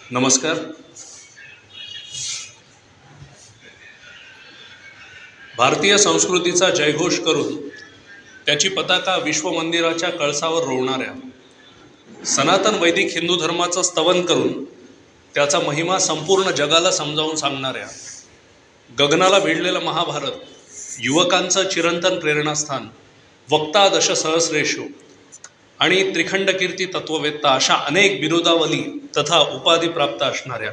नमस्कार. भारतीय संस्कृतीचा जयघोष करून त्याची पताका विश्वमंदिराच्या कळसावर रोवणाऱ्या, सनातन वैदिक हिंदू धर्माचं स्तवन करून त्याचा महिमा संपूर्ण जगाला समजावून सांगणाऱ्या, गगनाला भिडलेलं महाभारत, युवकांचं चिरंतन प्रेरणास्थान, वक्ता दशसहस्रेषु आणि त्रिखंड कीर्ती तत्ववेत्ता अशा अनेक बिरुदावली तथा उपाधी प्राप्त असणाऱ्या,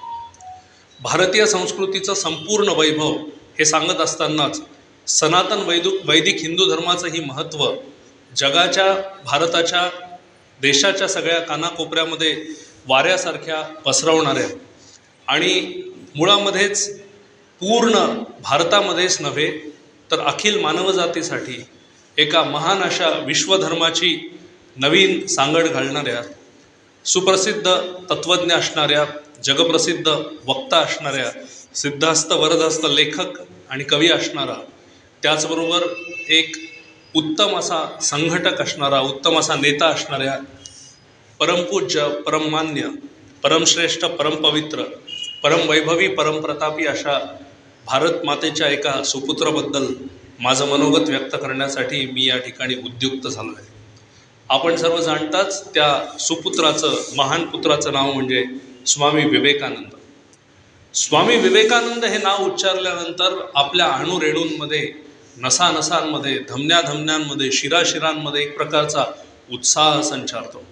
भारतीय संस्कृतीचं संपूर्ण वैभव हे सांगत असतानाच सनातन वैदिक हिंदू धर्माचंही महत्त्व जगाच्या, भारताच्या, देशाच्या सगळ्या कानाकोपऱ्यामध्ये वाऱ्यासारख्या पसरवणाऱ्या आणि मुळामध्येच पूर्ण भारतामध्येच नव्हे तर अखिल मानवजातीसाठी एका महान अशा विश्वधर्माची नवीन सांगड घालणाऱ्या, सुप्रसिद्ध तत्त्वज्ञ असणाऱ्या, जगप्रसिद्ध वक्ता असणाऱ्या, सिद्धास्त वरदहस्त लेखक आणि कवी असणारा, त्याचबरोबर एक उत्तम असा संघटक असणारा, उत्तम असा नेता असणाऱ्या, परमपूज्य, परममान्य, परमश्रेष्ठ, परमपवित्र, परमवैभवी, परमप्रतापी अशा भारत मातेच्या एका सुपुत्राबद्दल माझं मनोगत व्यक्त करण्यासाठी मी या ठिकाणी उद्युक्त झालो आहे. आपण सर्व जाणताच त्या सुपुत्राचं, महान पुत्राचं नाव म्हणजे स्वामी विवेकानंद. स्वामी विवेकानंद हे नाव उच्चारल्यानंतर आपल्या अणुरेणूंमध्ये, नसानसांमध्ये, धमन्यांमध्ये, शिराशिरांमध्ये एक प्रकारचा उत्साह संचारतो.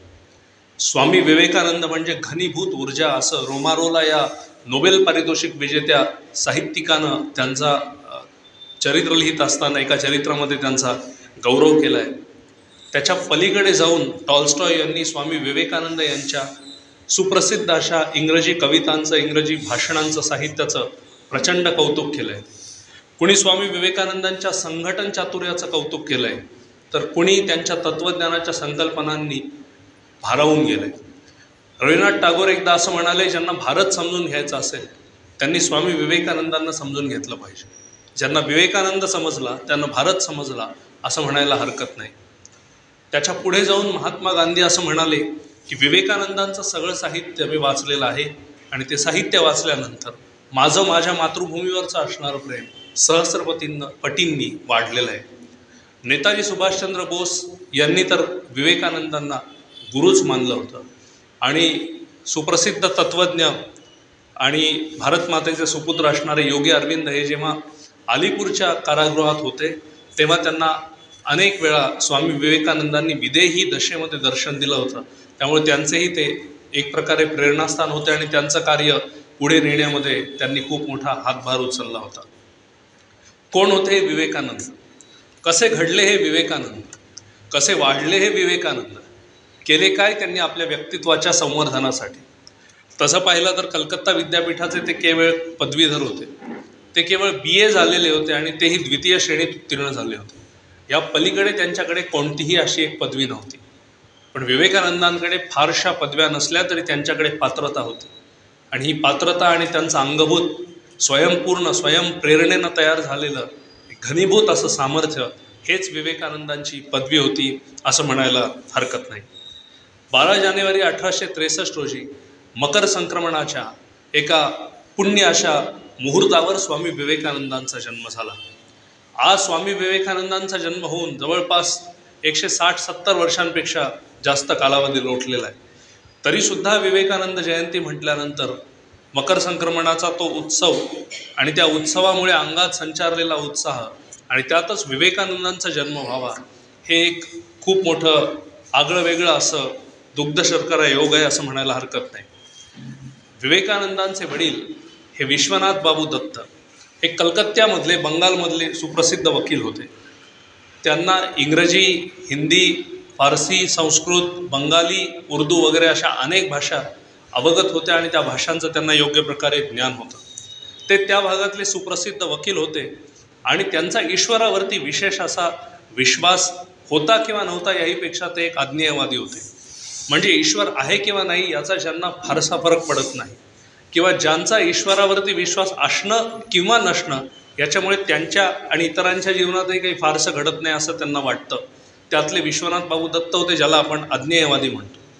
स्वामी विवेकानंद म्हणजे घनीभूत ऊर्जा, असं रोमारोला या नोबेल पारितोषिक विजेत्या साहित्यिकानं त्यांचा चरित्र लिहित असताना एका चरित्रामध्ये त्यांचा गौरव केला आहे. त्याच्या पलीकडे जाऊन टॉल्स्टॉय यांनी स्वामी विवेकानंद यांच्या सुप्रसिद्ध अशा इंग्रजी कवितांचं, इंग्रजी भाषणांचं, साहित्याचं प्रचंड कौतुक केलं आहे. कुणी स्वामी विवेकानंदांच्या संघटन चातुर्याचं कौतुक केलं आहे, तर कुणी त्यांच्या तत्त्वज्ञानाच्या संकल्पनांनी भारावून गेलं आहे. रवींद्रनाथ टागोर एकदा असं म्हणाले, ज्यांना भारत समजून घ्यायचा असेल त्यांनी स्वामी विवेकानंदांना समजून घेतलं पाहिजे. ज्यांना विवेकानंद समजला त्यांना भारत समजला असं म्हणायला हरकत नाही. त्याच्या पुढे जाऊन महात्मा गांधी असं म्हणाले की विवेकानंदांचं सगळं साहित्य मी वाचलेलं आहे आणि ते साहित्य वाचल्यानंतर माझं माझ्या मातृभूमीवरचं असणारं प्रेम पटींनी वाढलेलं आहे. नेताजी सुभाषचंद्र बोस यांनी तर विवेकानंदांना गुरुच मानलं होतं आणि सुप्रसिद्ध तत्त्वज्ञ आणि भारत मातेचे सुपुत्र असणारे योगी अरविंद हे जेव्हा अलीपूरच्या कारागृहात होते तेव्हा त्यांना अनेक वेळा स्वामी विवेकानंदांनी विदेही दशेमध्ये दर्शन दिलं होतं. त्यामुळे त्यांचेही ते एक प्रकारे प्रेरणास्थान होते आणि त्यांचं कार्य पुढे नेण्यामध्ये त्यांनी खूप मोठा हातभार उचलला होता. कोण होते हे विवेकानंद? कसे घडले हे विवेकानंद? कसे वाढले हे विवेकानंद? केले काय त्यांनी आपल्या व्यक्तित्वाच्या संवर्धनासाठी? तसं पाहिलं तर कलकत्ता विद्यापीठाचे ते केवळ पदवीधर होते. ते केवळ BA झालेले होते आणि तेही द्वितीय श्रेणीत उत्तीर्ण झाले होते. या पलीकडे त्यांच्याकडे कोणतीही अशी एक पदवी नव्हती. पण विवेकानंदांकडे फारशा पदव्या नसल्या तरी त्यांच्याकडे पात्रता होती आणि ही पात्रता आणि त्यांचं अंगभूत स्वयंपूर्ण, स्वयंप्रेरणेनं तयार झालेलं घनीभूत असं सामर्थ्य हेच विवेकानंदांची पदवी होती असं म्हणायला हरकत नाही. 12 जानेवारी 1863 रोजी मकर संक्रमणाच्या एका पुण्य अशा मुहूर्तावर स्वामी विवेकानंदांचा जन्म झाला. आज स्वामी विवेकानंदांचा जन्म होऊन जवळपास 160-70 वर्षांपेक्षा जास्त कालावधी लोटलेला आहे. तरीसुद्धा विवेकानंद जयंती म्हटल्यानंतर मकर संक्रमणाचा तो उत्सव आणि त्या उत्सवामुळे अंगात संचारलेला उत्साह आणि त्यातच विवेकानंदांचा जन्म व्हावा हे एक खूप मोठं आगळं वेगळं असं दुग्ध शर्करा योग आहे असं म्हणायला हरकत नाही. विवेकानंदांचे वडील हे विश्वनाथ बाबू दत्त हे कलकत्त्यामधले, बंगालमधले सुप्रसिद्ध वकील होते. त्यांना इंग्रजी, हिंदी, फारसी, संस्कृत, बंगाली, उर्दू वगैरे अशा अनेक भाषा अवगत होत्या आणि त्या भाषांचं त्यांना योग्य प्रकारे ज्ञान होतं. ते त्या भागातले सुप्रसिद्ध वकील होते आणि त्यांचा ईश्वरावरती विशेष असा विश्वास होता किंवा नव्हता याहीपेक्षा ते एक अज्ञेयवादी होते. म्हणजे ईश्वर आहे किंवा नाही याचा ज्यांना फारसा फरक पडत नाही किंवा ज्यांचा ईश्वरावरती विश्वास असणं किंवा नसणं याच्यामुळे त्यांच्या आणि इतरांच्या जीवनातही काही फारसं घडत नाही असं त्यांना वाटतं, त्यातले विश्वनाथ बाबू दत्त होते, ज्याला आपण अज्ञेयवादी म्हणतो.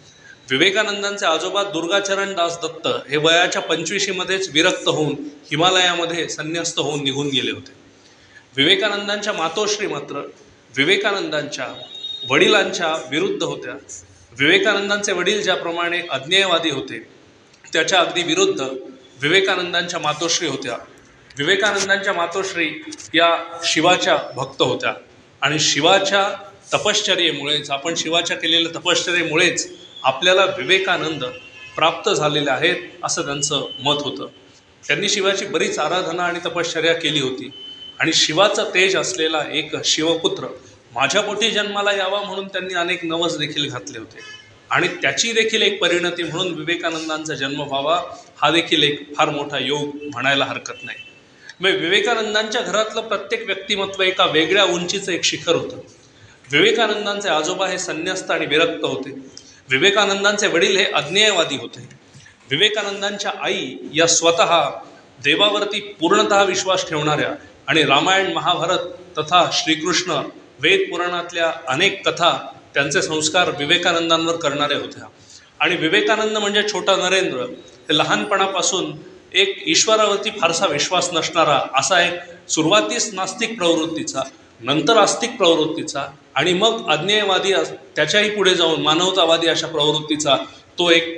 विवेकानंदांचे आजोबा दुर्गाचरण दास दत्त हे वयाच्या 25शीमध्येच विरक्त होऊन हिमालयामध्ये संन्यस्त होऊन निघून गेले होते. विवेकानंदांच्या मातोश्री मात्र विवेकानंदांच्या वडिलांच्या विरुद्ध होत्या. विवेकानंदांचे वडील ज्याप्रमाणे अज्ञेयवादी होते त्याच्या अगदी विरुद्ध विवेकानंदांच्या मातोश्री होत्या. विवेकानंदांच्या मातोश्री या शिवाच्या भक्त होत्या आणि शिवाच्या तपश्चर्येमुळेच, आपण शिवाच्या केलेल्या तपश्चर्येमुळेच आपल्याला विवेकानंद प्राप्त झालेले आहेत असं त्यांचं मत होतं. त्यांनी शिवाची बरीच आराधना आणि तपश्चर्या केली होती आणि शिवाचं तेज असलेला एक शिवपुत्र माझ्या पोटी जन्माला यावा म्हणून त्यांनी अनेक नवस देखील घातले होते आणि त्याची देखील एक परिणती म्हणून विवेकानंदांचा जन्म व्हावा हा देखील एक फार मोठा योग म्हणायला हरकत नाही. मग विवेकानंदांच्या घरातलं प्रत्येक व्यक्तिमत्व एका वेगळ्या उंचीचं एक शिखर होतं. विवेकानंदांचे आजोबा हे संन्यस्त आणि विरक्त होते. विवेकानंदांचे वडील हे अज्ञेयवादी होते. विवेकानंदांच्या आई या स्वतः देवावरती पूर्णतः विश्वास ठेवणाऱ्या आणि रामायण, महाभारत तथा श्रीकृष्ण, वेद पुराणातल्या अनेक कथा त्यांचे संस्कार विवेकानंदांवर करणाऱ्या होत्या. आणि विवेकानंद म्हणजे छोटा नरेंद्र हे लहानपणापासून एक ईश्वरावरती फारसा विश्वास नसणारा असा एक सुरुवातीस नास्तिक प्रवृत्तीचा, नंतर आस्तिक प्रवृत्तीचा आणि मग अज्ञेयवादी, त्याच्याही पुढे जाऊन मानवतावादी अशा प्रवृत्तीचा तो एक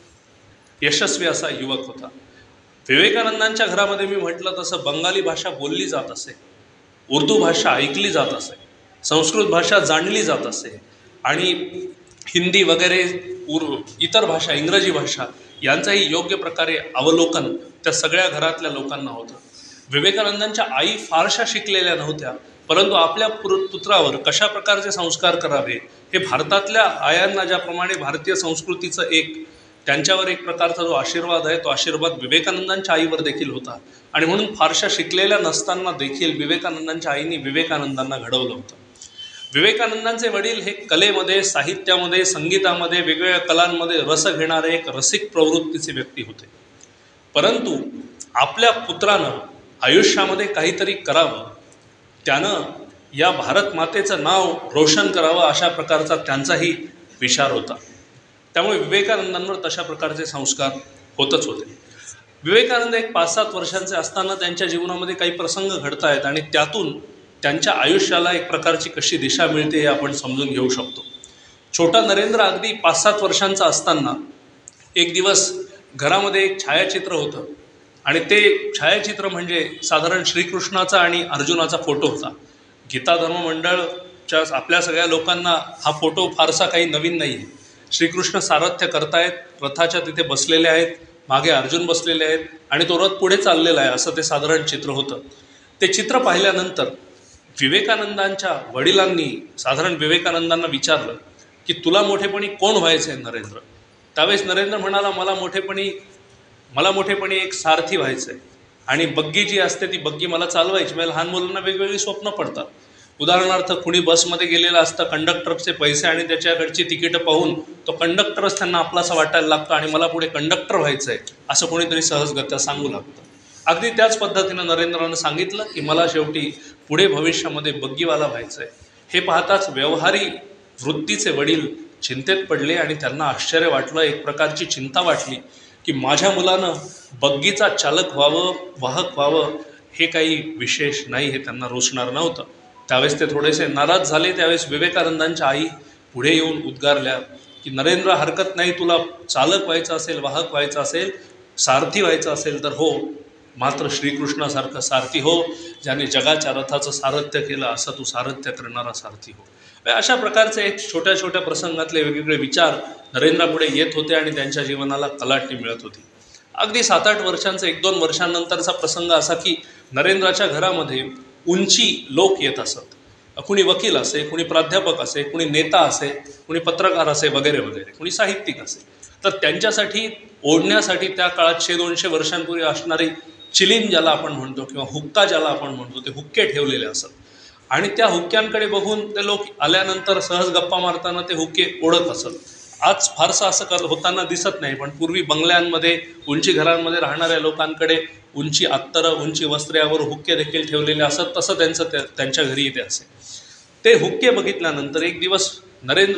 यशस्वी असा युवक होता. विवेकानंदांच्या घरामध्ये मी म्हटलं तसं बंगाली भाषा बोलली जात असे, उर्दू भाषा ऐकली जात असे, संस्कृत भाषा जाणली जात असे आणि हिंदी वगैरे इतर भाषा, इंग्रजी भाषा यांचाही योग्य प्रकारे अवलोकन त्या सगळ्या घरातल्या लोकांना होतं. विवेकानंदांच्या आई फारशा शिकलेल्या नव्हत्या, परंतु आपल्या पुत्रावर कशा प्रकारचे संस्कार करावे हे भारतातल्या आयांना ज्याप्रमाणे भारतीय संस्कृतीचं एक त्यांच्यावर एक प्रकारचा जो आशीर्वाद आहे तो आशीर्वाद विवेकानंदांच्या आईवर देखील होता. आणि म्हणून फारशा शिकलेल्या नसताना देखील विवेकानंदांच्या आईने विवेकानंदांना घडवलं होतं. विवेकानंदांचे वडील हे कलेमध्ये, साहित्यामध्ये, संगीतामध्ये, वेगवेगळ्या कलांमध्ये रस घेणारे एक रसिक प्रवृत्तीचे व्यक्ती होते. परंतु आपल्या पुत्रानं आयुष्यामध्ये काहीतरी करावं, त्यानं या भारत मातेचं नाव रोशन करावं अशा प्रकारचा त्यांचाही विचार होता. त्यामुळे विवेकानंदांवर तशा प्रकारचे संस्कार होतच होते. विवेकानंद एक 5-7 वर्षांचे असताना त्यांच्या जीवनामध्ये काही प्रसंग घडत आहेत आणि त्यातून त्यांच्या आयुष्याला एक प्रकारची कशी दिशा मिळते हे आपण समजून घेऊ शकतो. छोटा नरेंद्र अगदी 5-7 वर्षांचा असताना एक दिवस घरामध्ये एक छायाचित्र होतं आणि ते छायाचित्र म्हणजे साधारण श्रीकृष्णाचा आणि अर्जुनाचा फोटो होता. गीता धर्म मंडळच्या आपल्या सगळ्या लोकांना हा फोटो फारसा काही नवीन नाही आहे. श्रीकृष्ण सारथ्य करतायत, रथाच्या तिथे बसलेले आहेत, मागे अर्जुन बसलेले आहेत आणि तो रथ पुढे चाललेला आहे असं ते साधारण चित्र होतं. ते चित्र पाहिल्यानंतर विवेकानंदांच्या वडिलांनी साधारण विवेकानंदांना विचारलं की तुला मोठेपणी कोण व्हायचं आहे नरेंद्र? त्यावेळेस नरेंद्र म्हणाला मला मोठेपणी एक सारथी व्हायचं आहे आणि बग्गी जी असते ती बग्गी मला चालवायची. म्हणजे लहान मुलांना वेगवेगळी स्वप्न पडतात. उदाहरणार्थ कुणी बसमध्ये गेलेलं असतं, कंडक्टरचे पैसे आणि त्याच्याकडची तिकीटं पाहून तो कंडक्टरच त्यांना आपलासा वाटायला लागतो आणि मला पुढे कंडक्टर व्हायचं आहे असं कोणीतरी सहजगत्या सांगू लागतं. अगदी त्याच पद्धतीनं नरेंद्रानं सांगितलं की मला शेवटी पुढे भविष्यामध्ये बग्गीवाला व्हायचं आहे. हे पाहताच व्यवहारी वृत्तीचे वडील चिंतेत पडले आणि त्यांना आश्चर्य वाटलं, एक प्रकारची चिंता वाटली की माझ्या मुलानं बग्गीचा चालक व्हावं, वाहक व्हावं हे काही विशेष नाही, हे त्यांना रोषणार नव्हतं. त्यावेळेस ते थोडेसे नाराज झाले. त्यावेळेस विवेकानंदांच्या आई पुढे येऊन उद्गारल्या की नरेंद्र, हरकत नाही, तुला चालक व्हायचं असेल, वाहक व्हायचं असेल, सारथी व्हायचं असेल तर हो, मात्र श्रीकृष्णासारखं सारथी हो, ज्याने जगाच्या रथाचं सारथ्य केलं असं तू सारथ्य करणारा सारथी हो. अशा प्रकारचे एक छोट्या छोट्या प्रसंगातले वेगवेगळे विचार नरेंद्रापुढे येत होते आणि त्यांच्या जीवनाला कलाटणी मिळत होती. अगदी 7-8 वर्षांचा 1-2 वर्षांनंतरचा प्रसंग असा की नरेंद्राच्या घरामध्ये उंची लोक येत असत. कुणी वकील असे, कुणी प्राध्यापक असे, कुणी नेता असे, कुणी पत्रकार असे वगैरे वगैरे, कुणी साहित्यिक असे. तर त्यांच्यासाठी ओढण्यासाठी त्या काळात 100-200 वर्षांपूर्वी असणारी चिलीम ज्याला आपण म्हणतो किंवा हुक्का ज्याला आपण म्हणतो ते हुक्के ठेवलेले असत आणि त्या हुक्क्यांकडे बघून ते लोक आल्यानंतर सहज गप्पा मारताना ते हुक्के ओढत असत. आज फारसं असं होताना दिसत नाही, पण पूर्वी बंगल्यांमध्ये, उंची घरांमध्ये राहणाऱ्या लोकांकडे उंची अत्तरं, उंची वस्त्रे यावर हुक्के देखील ठेवलेले असत. तसं त्यांच्या घरी इथे असे. ते हुक्के बघितल्यानंतर एक दिवस नरेंद्र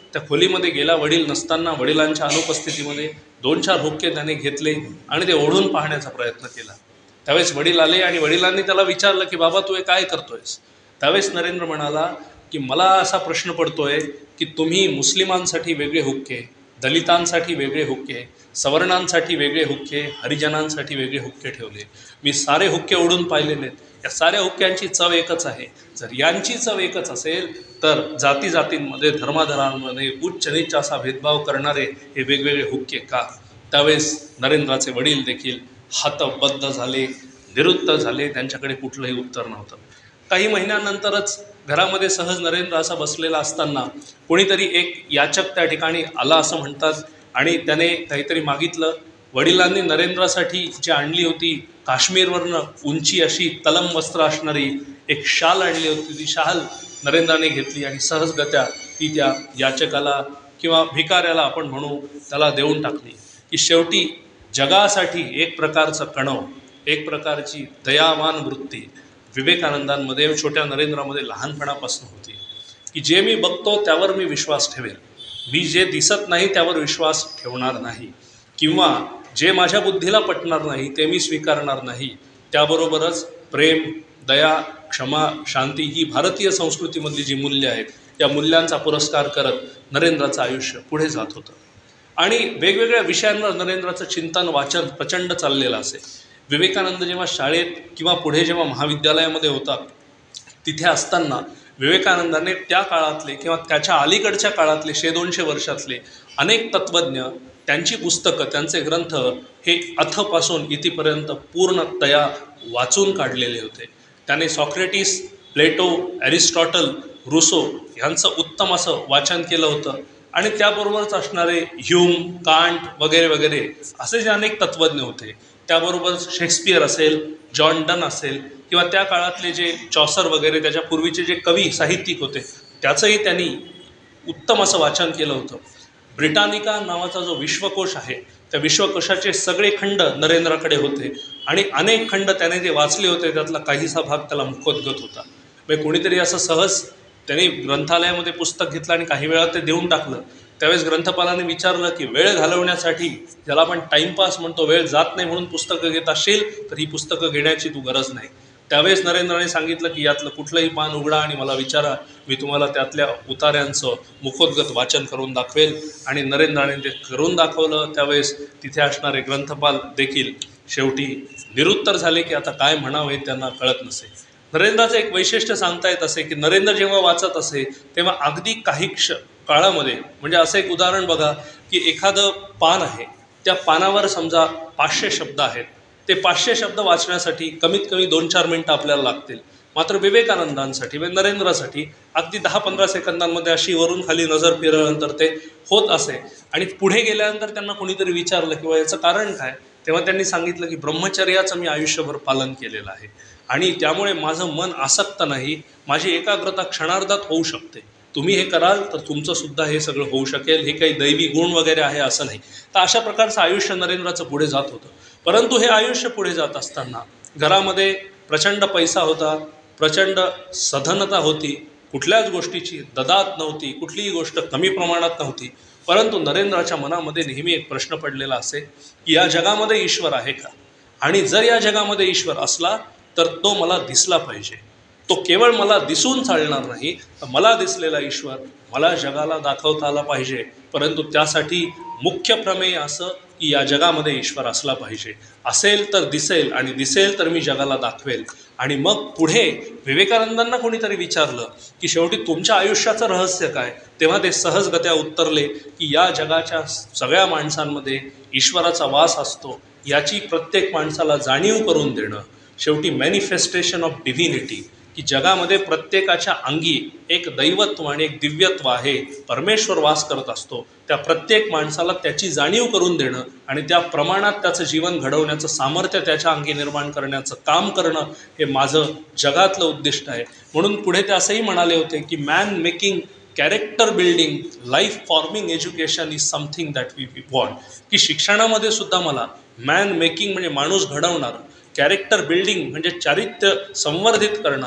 त्या खोलीमध्ये गेला. वडील नसताना वडिलांच्या अनुपस्थितीमध्ये 2-4 हुक्के त्याने घेतले आणि ते ओढून पाहण्याचा प्रयत्न केला. त्यावेळेस वडील आले आणि वडिलांनी त्याला विचारलं की बाबा तू हे काय करतोयस. त्यावेळेस नरेंद्र म्हणाला की मला असा प्रश्न पडतोय की तुम्ही मुस्लिमांसाठी वेगळे हुक्के, दलितांसाठी वेगळे हुक्के, सवर्णांसाठी वेगळे हुक्के, हरिजनांसाठी वेगळे हुक्के ठेवले. मी सारे हुक्के ओढून पाहिलेले आहेत. या साऱ्या हुक्क्यांची चव एकच आहे. जर यांची चव एकच असेल तर जाती जातींमध्ये, धर्माधर्मांमध्ये उच्च नीच असा भेदभाव करणारे हे वेगवेगळे हुक्के का. त्यावेळेस नरेंद्राचे वडील देखील हतबद्ध झाले, निरुत्तर झाले. त्यांच्याकडे कुठलंही उत्तर नव्हतं. काही महिन्यानंतरच घरामध्ये सहज नरेंद्र असा बसलेला असताना कोणीतरी एक याचक त्या ठिकाणी आला असं म्हणतात आणि त्याने काहीतरी मागितलं. वडिलांनी नरेंद्रासाठी जी आणली होती काश्मीरवरनं उंची अशी तलम वस्त्र असणारी एक शाल आणली होती. ती शाल नरेंद्राने घेतली आणि सहजगत्या ती त्या याचकाला किंवा भिकाऱ्याला आपण म्हणू त्याला देऊन टाकली. की शेवटी जगासाठी एक प्रकारचं कणव, एक प्रकारची दयावान वृत्ती विवेकानंदांमध्ये, छोट्या नरेंद्रामध्ये लहानपणापासून होती. की जे मी बघतो त्यावर मी विश्वास ठेवेल, मी जे दिसत नाही त्यावर विश्वास ठेवणार नाही, किंवा जे माझ्या बुद्धीला पटणार नाही ते मी स्वीकारणार नाही. त्याबरोबरच प्रेम, दया, क्षमा, शांती ही भारतीय संस्कृतीमधली जी मूल्य आहेत या मूल्यांचा पुरस्कार करत नरेंद्राचं आयुष्य पुढे जात होतं. आणि वेगवेगळ्या विषयांवर नरेंद्राचं चिंतन, वाचन प्रचंड चाललेलं असे. विवेकानंद जेव्हा शाळेत किंवा पुढे जेव्हा महाविद्यालयामध्ये होता तिथे असताना विवेकानंदाने त्या काळातले किंवा त्याच्या अलीकडच्या काळातले 100-200 वर्षातले अनेक तत्त्वज्ञ, त्यांची पुस्तकं, त्यांचे ग्रंथ हे अथपासून इथपर्यंत पूर्णतया वाचून काढलेले होते. त्याने सॉक्रेटिस, प्लेटो, ॲरिस्टॉटल, रुसो ह्यांचं उत्तम असं वाचन केलं होतं. आणि त्याबरोबरच असणारे ह्यूम, कांट वगैरे वगैरे असे जे अनेक तत्त्वज्ञ होते, त्याबरोबर शेक्सपियर असेल, जॉन डन असेल किंवा त्या काळातले जे चॉसर वगैरे त्याच्या पूर्वीचे जे कवी साहित्यिक होते त्याचंही त्यांनी उत्तम असं वाचन केलं होतं. ब्रिटानिका नावाचा जो विश्वकोश आहे त्या विश्वकोशाचे सगळे खंड नरेंद्राकडे होते आणि अनेक खंड त्याने जे वाचले होते त्यातला काहीसा भाग त्याला मुखोद्गत होता. म्हणजे कोणीतरी असं सहज त्यांनी ग्रंथालयामध्ये पुस्तक घेतलं आणि काही वेळा ते देऊन टाकलं. त्यावेळेस ग्रंथपालाने विचारलं की वेळ घालवण्यासाठी, ज्याला आपण टाईमपास म्हणतो, वेळ जात नाही म्हणून पुस्तकं घेत असेल तर ही पुस्तकं घेण्याची तू गरज नाही. त्यावेळेस नरेंद्राने सांगितलं की यातलं कुठलंही पान उघडा आणि मला विचारा, मी तुम्हाला त्यातल्या उतार्यांचं मुखोद्गत वाचन करून दाखवेल. आणि नरेंद्राने ते करून दाखवलं. त्यावेळेस तिथे असणारे ग्रंथपाल देखील शेवटी निरुत्तर झाले की आता काय म्हणावं हे त्यांना कळत नसे. नरेंद्राचं एक वैशिष्ट्य सांगता येत असे की नरेंद्र जेव्हा वाचत असे तेव्हा अगदी काही काळामध्ये, म्हणजे असं एक उदाहरण बघा की एखादं पान आहे, त्या पानावर समजा 500 शब्द आहेत. ते 500 शब्द वाचण्यासाठी कमीत कमी 2-4 मिनटं आपल्याला लागतील. मात्र विवेकानंदांसाठी व नरेंद्रासाठी अगदी 10-15 सेकंदांमध्ये अशी वरून खाली नजर फिरल्यानंतर ते होत असे. आणि पुढे गेल्यानंतर त्यांना कोणीतरी विचारलं किंवा याचं कारण काय, तेव्हा त्यांनी सांगितलं की ब्रह्मचर्याचं मी आयुष्यभर पालन केलेलं आहे आणि त्यामुळे माझं मन आसक्त नाही, माझी एकाग्रता क्षणार्धात होऊ शकते. तुम्ही हे कराल तर तुमचंसुद्धा हे सगळं होऊ शकेल. हे काही दैवी गुण वगैरे आहे असं नाही. तर अशा प्रकारचं आयुष्य नरेंद्राचं पुढे जात होतं. परंतु हे आयुष्य पुढे जात असताना घरामध्ये प्रचंड पैसा होता, प्रचंड सधनता होती, कुठल्याच गोष्टीची ददात नव्हती, कुठलीही गोष्ट कमी प्रमाणात नव्हती. परंतु नरेंद्राच्या मनामध्ये नेहमी एक प्रश्न पडलेला असे की या जगामध्ये ईश्वर आहे का, आणि जर या जगामध्ये ईश्वर असला तर तो मला दिसला पाहिजे. तो केवळ मला दिसून चालणार नाही, तर मला दिसलेला ईश्वर मला जगाला दाखवता आला पाहिजे. परंतु त्यासाठी मुख्य प्रमेय असं की या जगामध्ये ईश्वर असला पाहिजे. असेल तर दिसेल आणि दिसेल तर मी जगाला दाखवेल. आणि मग पुढे विवेकानंदांना कोणीतरी विचारलं की शेवटी तुमच्या आयुष्याचं रहस्य काय, तेव्हा ते सहजगत्या उत्तरले की या जगाच्या सगळ्या माणसांमध्ये ईश्वराचा वास असतो, याची प्रत्येक माणसाला जाणीव करून देणं. शेवटी मॅनिफेस्टेशन ऑफ डिव्हिनिटी, की जगामध्ये प्रत्येकाच्या अंगी एक दैवत्व आणि एक दिव्यत्व आहे, परमेश्वर वास करत असतो. त्या प्रत्येक माणसाला त्याची जाणीव करून देणं आणि त्या प्रमाणात त्याचं जीवन घडवण्याचं सामर्थ्य त्याच्या अंगी निर्माण करण्याचं काम करणं हे माझं जगातलं उद्दिष्ट आहे. म्हणून पुढे ते असंही म्हणाले होते की man making character building life forming education is something that we want. की शिक्षणामध्ये सुद्धा मला मॅन मेकिंग म्हणजे माणूस घडवणारं, कॅरेक्टर बिल्डिंग म्हणजे चारित्र्य संवर्धित करणारं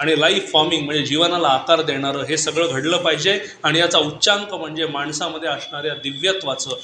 आणि लाईफ फॉर्मिंग म्हणजे जीवनाला आकार देणारं हे सगळं घडलं पाहिजे. आणि याचा उच्चांक म्हणजे माणसामध्ये असणाऱ्या दिव्यत्वाचं,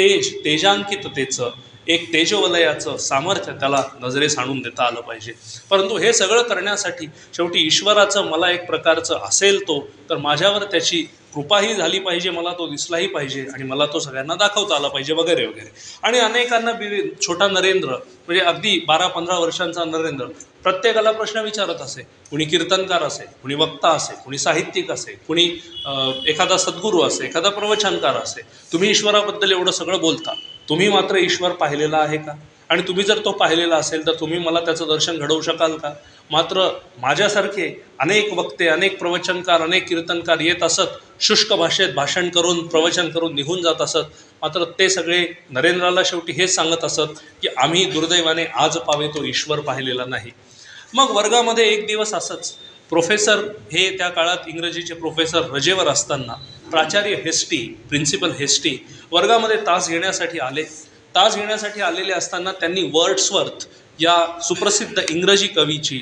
तेजांकिततेचं, एक तेजोवलयाचं सामर्थ्य त्याला नजरेस आणून देता आलं पाहिजे. परंतु हे सगळं करण्यासाठी शेवटी ईश्वराचं मला एक प्रकारचं असेल तो, तर माझ्यावर त्याची कृपाही झाली पाहिजे, मला तो दिसलाही पाहिजे आणि मला तो सगळ्यांना दाखवता आला पाहिजे वगैरे वगैरे. आणि अनेकांना छोटा नरेंद्र म्हणजे अगदी 12-15 वर्षांचा नरेंद्र प्रत्येकाला प्रश्न विचारत असे. कुणी कीर्तनकार असे, कुणी वक्ता असे, कुणी साहित्यिक असे, कुणी एखादा सद्गुरू असे, एखादा प्रवचनकार असे, तुम्ही ईश्वराबद्दल एवढं सगळं बोलता, तुम्ही मात्र ईश्वर पाहिलेला आहे का? आणि तुम्ही जर तो पाहिलेला असेल तर तुम्ही मला त्याचं दर्शन घडवू शकाल का? मात्र माझ्यासारखे अनेक वक्ते, अनेक प्रवचनकार, अनेक कीर्तनकार येत असत, शुष्क भाषेत भाषण करून, प्रवचन करून निघून जात असत. मात्र ते सगळे नरेंद्राला शेवटी हेच सांगत असत की आम्ही दुर्दैवाने आज पावे तो ईश्वर पाहिलेला नाही. मग वर्गामध्ये एक दिवस असंच प्रोफेसर हे त्या काळात इंग्रजीचे प्रोफेसर रजेवर असताना प्राचार्य हेस्टी, प्रिन्सिपल हेस्टी वर्गामध्ये तास घेण्यासाठी आले. तास घेण्यासाठी आलेले असताना त्यांनी वर्ड्सवर्थ या सुप्रसिद्ध इंग्रजी कवीची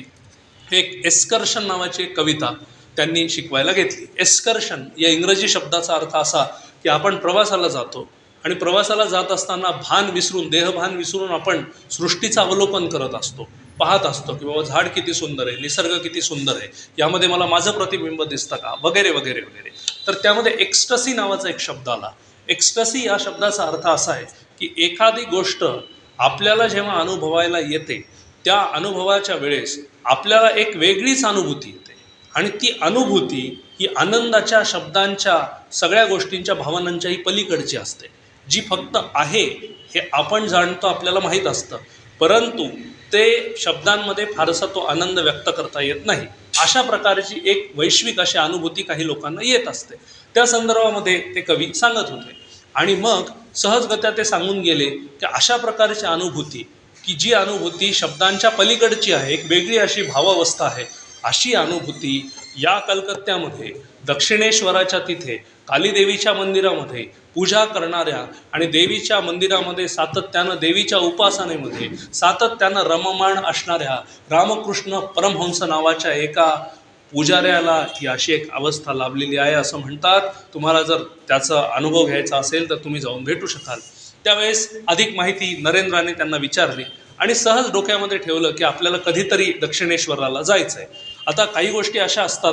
एक एस्कर्शन नावाची एक कविता त्यांनी शिकवायला घेतली. एस्कर्शन या इंग्रजी शब्दाचा अर्थ असा की आपण प्रवासाला जातो आणि प्रवासाला जात असताना भान विसरून, देहभान विसरून आपण सृष्टीचं अवलोकन करत असतो, पाहत असतो की बाबा झाड किती सुंदर आहे, निसर्ग किती सुंदर आहे, यामध्ये मला माझं प्रतिबिंब दिसतं का, वगैरे वगैरे वगैरे. तर त्यामध्ये एक्स्टसी नावाचा एक शब्द आला. एक्स्टसी या शब्दाचा अर्थ असा आहे की एखादी गोष्ट आपल्याला जेव्हा अनुभवायला येते त्या अनुभवाच्या वेळेस आपल्याला एक वेगळीच अनुभूती येते आणि ती अनुभूती ही आनंदाच्या, शब्दांच्या, सगळ्या गोष्टींच्या, भावनांच्याही पलीकडची असते. जी फक्त आहे हे आपण जाणतो, आपल्याला माहीत असतं, परंतु ते शब्दांमध्ये फारसा तो आनंद व्यक्त करता येत नाही. अशा प्रकारची एक वैश्विक अशी अनुभूती काही लोकांना येत असते. त्या संदर्भामध्ये ते कवी सांगत होते. आणि मग सहजगत्या ते सांगून गेले की अशा प्रकारची अनुभूती, की जी अनुभूती शब्दांच्या पलीकडची आहे, एक वेगळी अशी भावावस्था आहे, अशी अनुभूती या कलकत्त्यामध्ये दक्षिणेश्वराच्या तिथे कालीदेवीच्या मंदिरामध्ये पूजा करणाऱ्या आणि देवीच्या मंदिरामध्ये सातत्यानं, देवीच्या उपासनेमध्ये सातत्यानं रममाण असणाऱ्या रामकृष्ण परमहंस नावाच्या एका पुजाऱ्याला ही अशी एक अवस्था लाभलेली आहे असं म्हणतात. तुम्हाला जर त्याचा अनुभव घ्यायचा असेल तर तुम्ही जाऊन भेटू शकाल. त्यावेळेस अधिक माहिती नरेंद्राने त्यांना विचारली आणि सहज डोक्यामध्ये ठेवलं की आपल्याला कधीतरी दक्षिणेश्वराला जायचं आहे. आता काही गोष्टी अशा असतात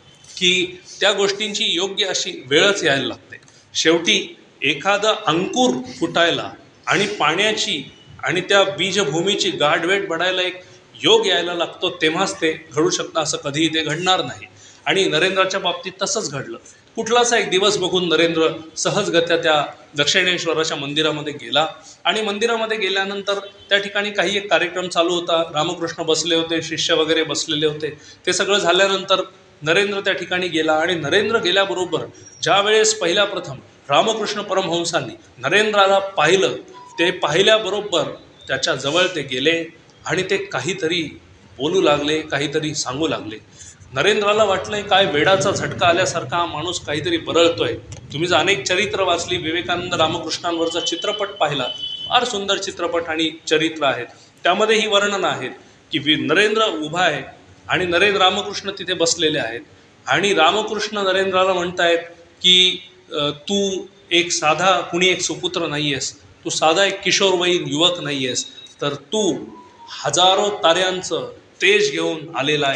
की त्या गोष्टींची योग्य अशी वेळच यायला लागते. शेवटी एखादं अंकुर फुटायला आणि पाण्याची आणि त्या बीजभूमीची गाढवेट बढायला एक योग यायला लागतो, तेव्हाच ते घडू शकतं. असं कधीही ते घडणार नाही. आणि नरेंद्राच्या बाबतीत तसंच घडलं. कुठलासा एक दिवस बघून नरेंद्र सहजगत्या त्या दक्षिणेश्वराच्या मंदिरामध्ये गेला आणि मंदिरामध्ये गेल्यानंतर त्या ठिकाणी काही एक कार्यक्रम चालू होता. रामकृष्ण बसले होते, शिष्य वगैरे बसलेले होते. ते सगळं झाल्यानंतर नरेंद्र त्या ठिकाणी गेला आणि नरेंद्र गेल्याबरोबर ज्या वेळेस पहिल्या प्रथम रामकृष्ण परमहंसांनी नरेंद्राला पाहिलं, ते पाहिल्याबरोबर त्याच्या जवळ ते गेले आणि ते काहीतरी बोलू लागले, काहीतरी सांगू लागले. नरेंद्राला वाटलंय काय वेडाचा झटका आल्यासारखा हा माणूस काहीतरी बरळतोय. तुम्ही जर अनेक चरित्र वाचली, विवेकानंद रामकृष्णांवरचा चित्रपट पाहिला, फार सुंदर चित्रपट आणि चरित्र आहेत. त्यामध्ये ही वर्णनं आहेत की नरेंद्र उभा आहे आणि रामकृष्ण तिथे बसलेले आहेत आणि रामकृष्ण नरेंद्राला म्हणतायत की तू एक साधा कुणी एक सुपुत्र नाही आहेस, तू साधा एक किशोरवयीन युवक नाही आहेस, तर तू हजारो ताऱ्यांचं तेज घेऊन आलेला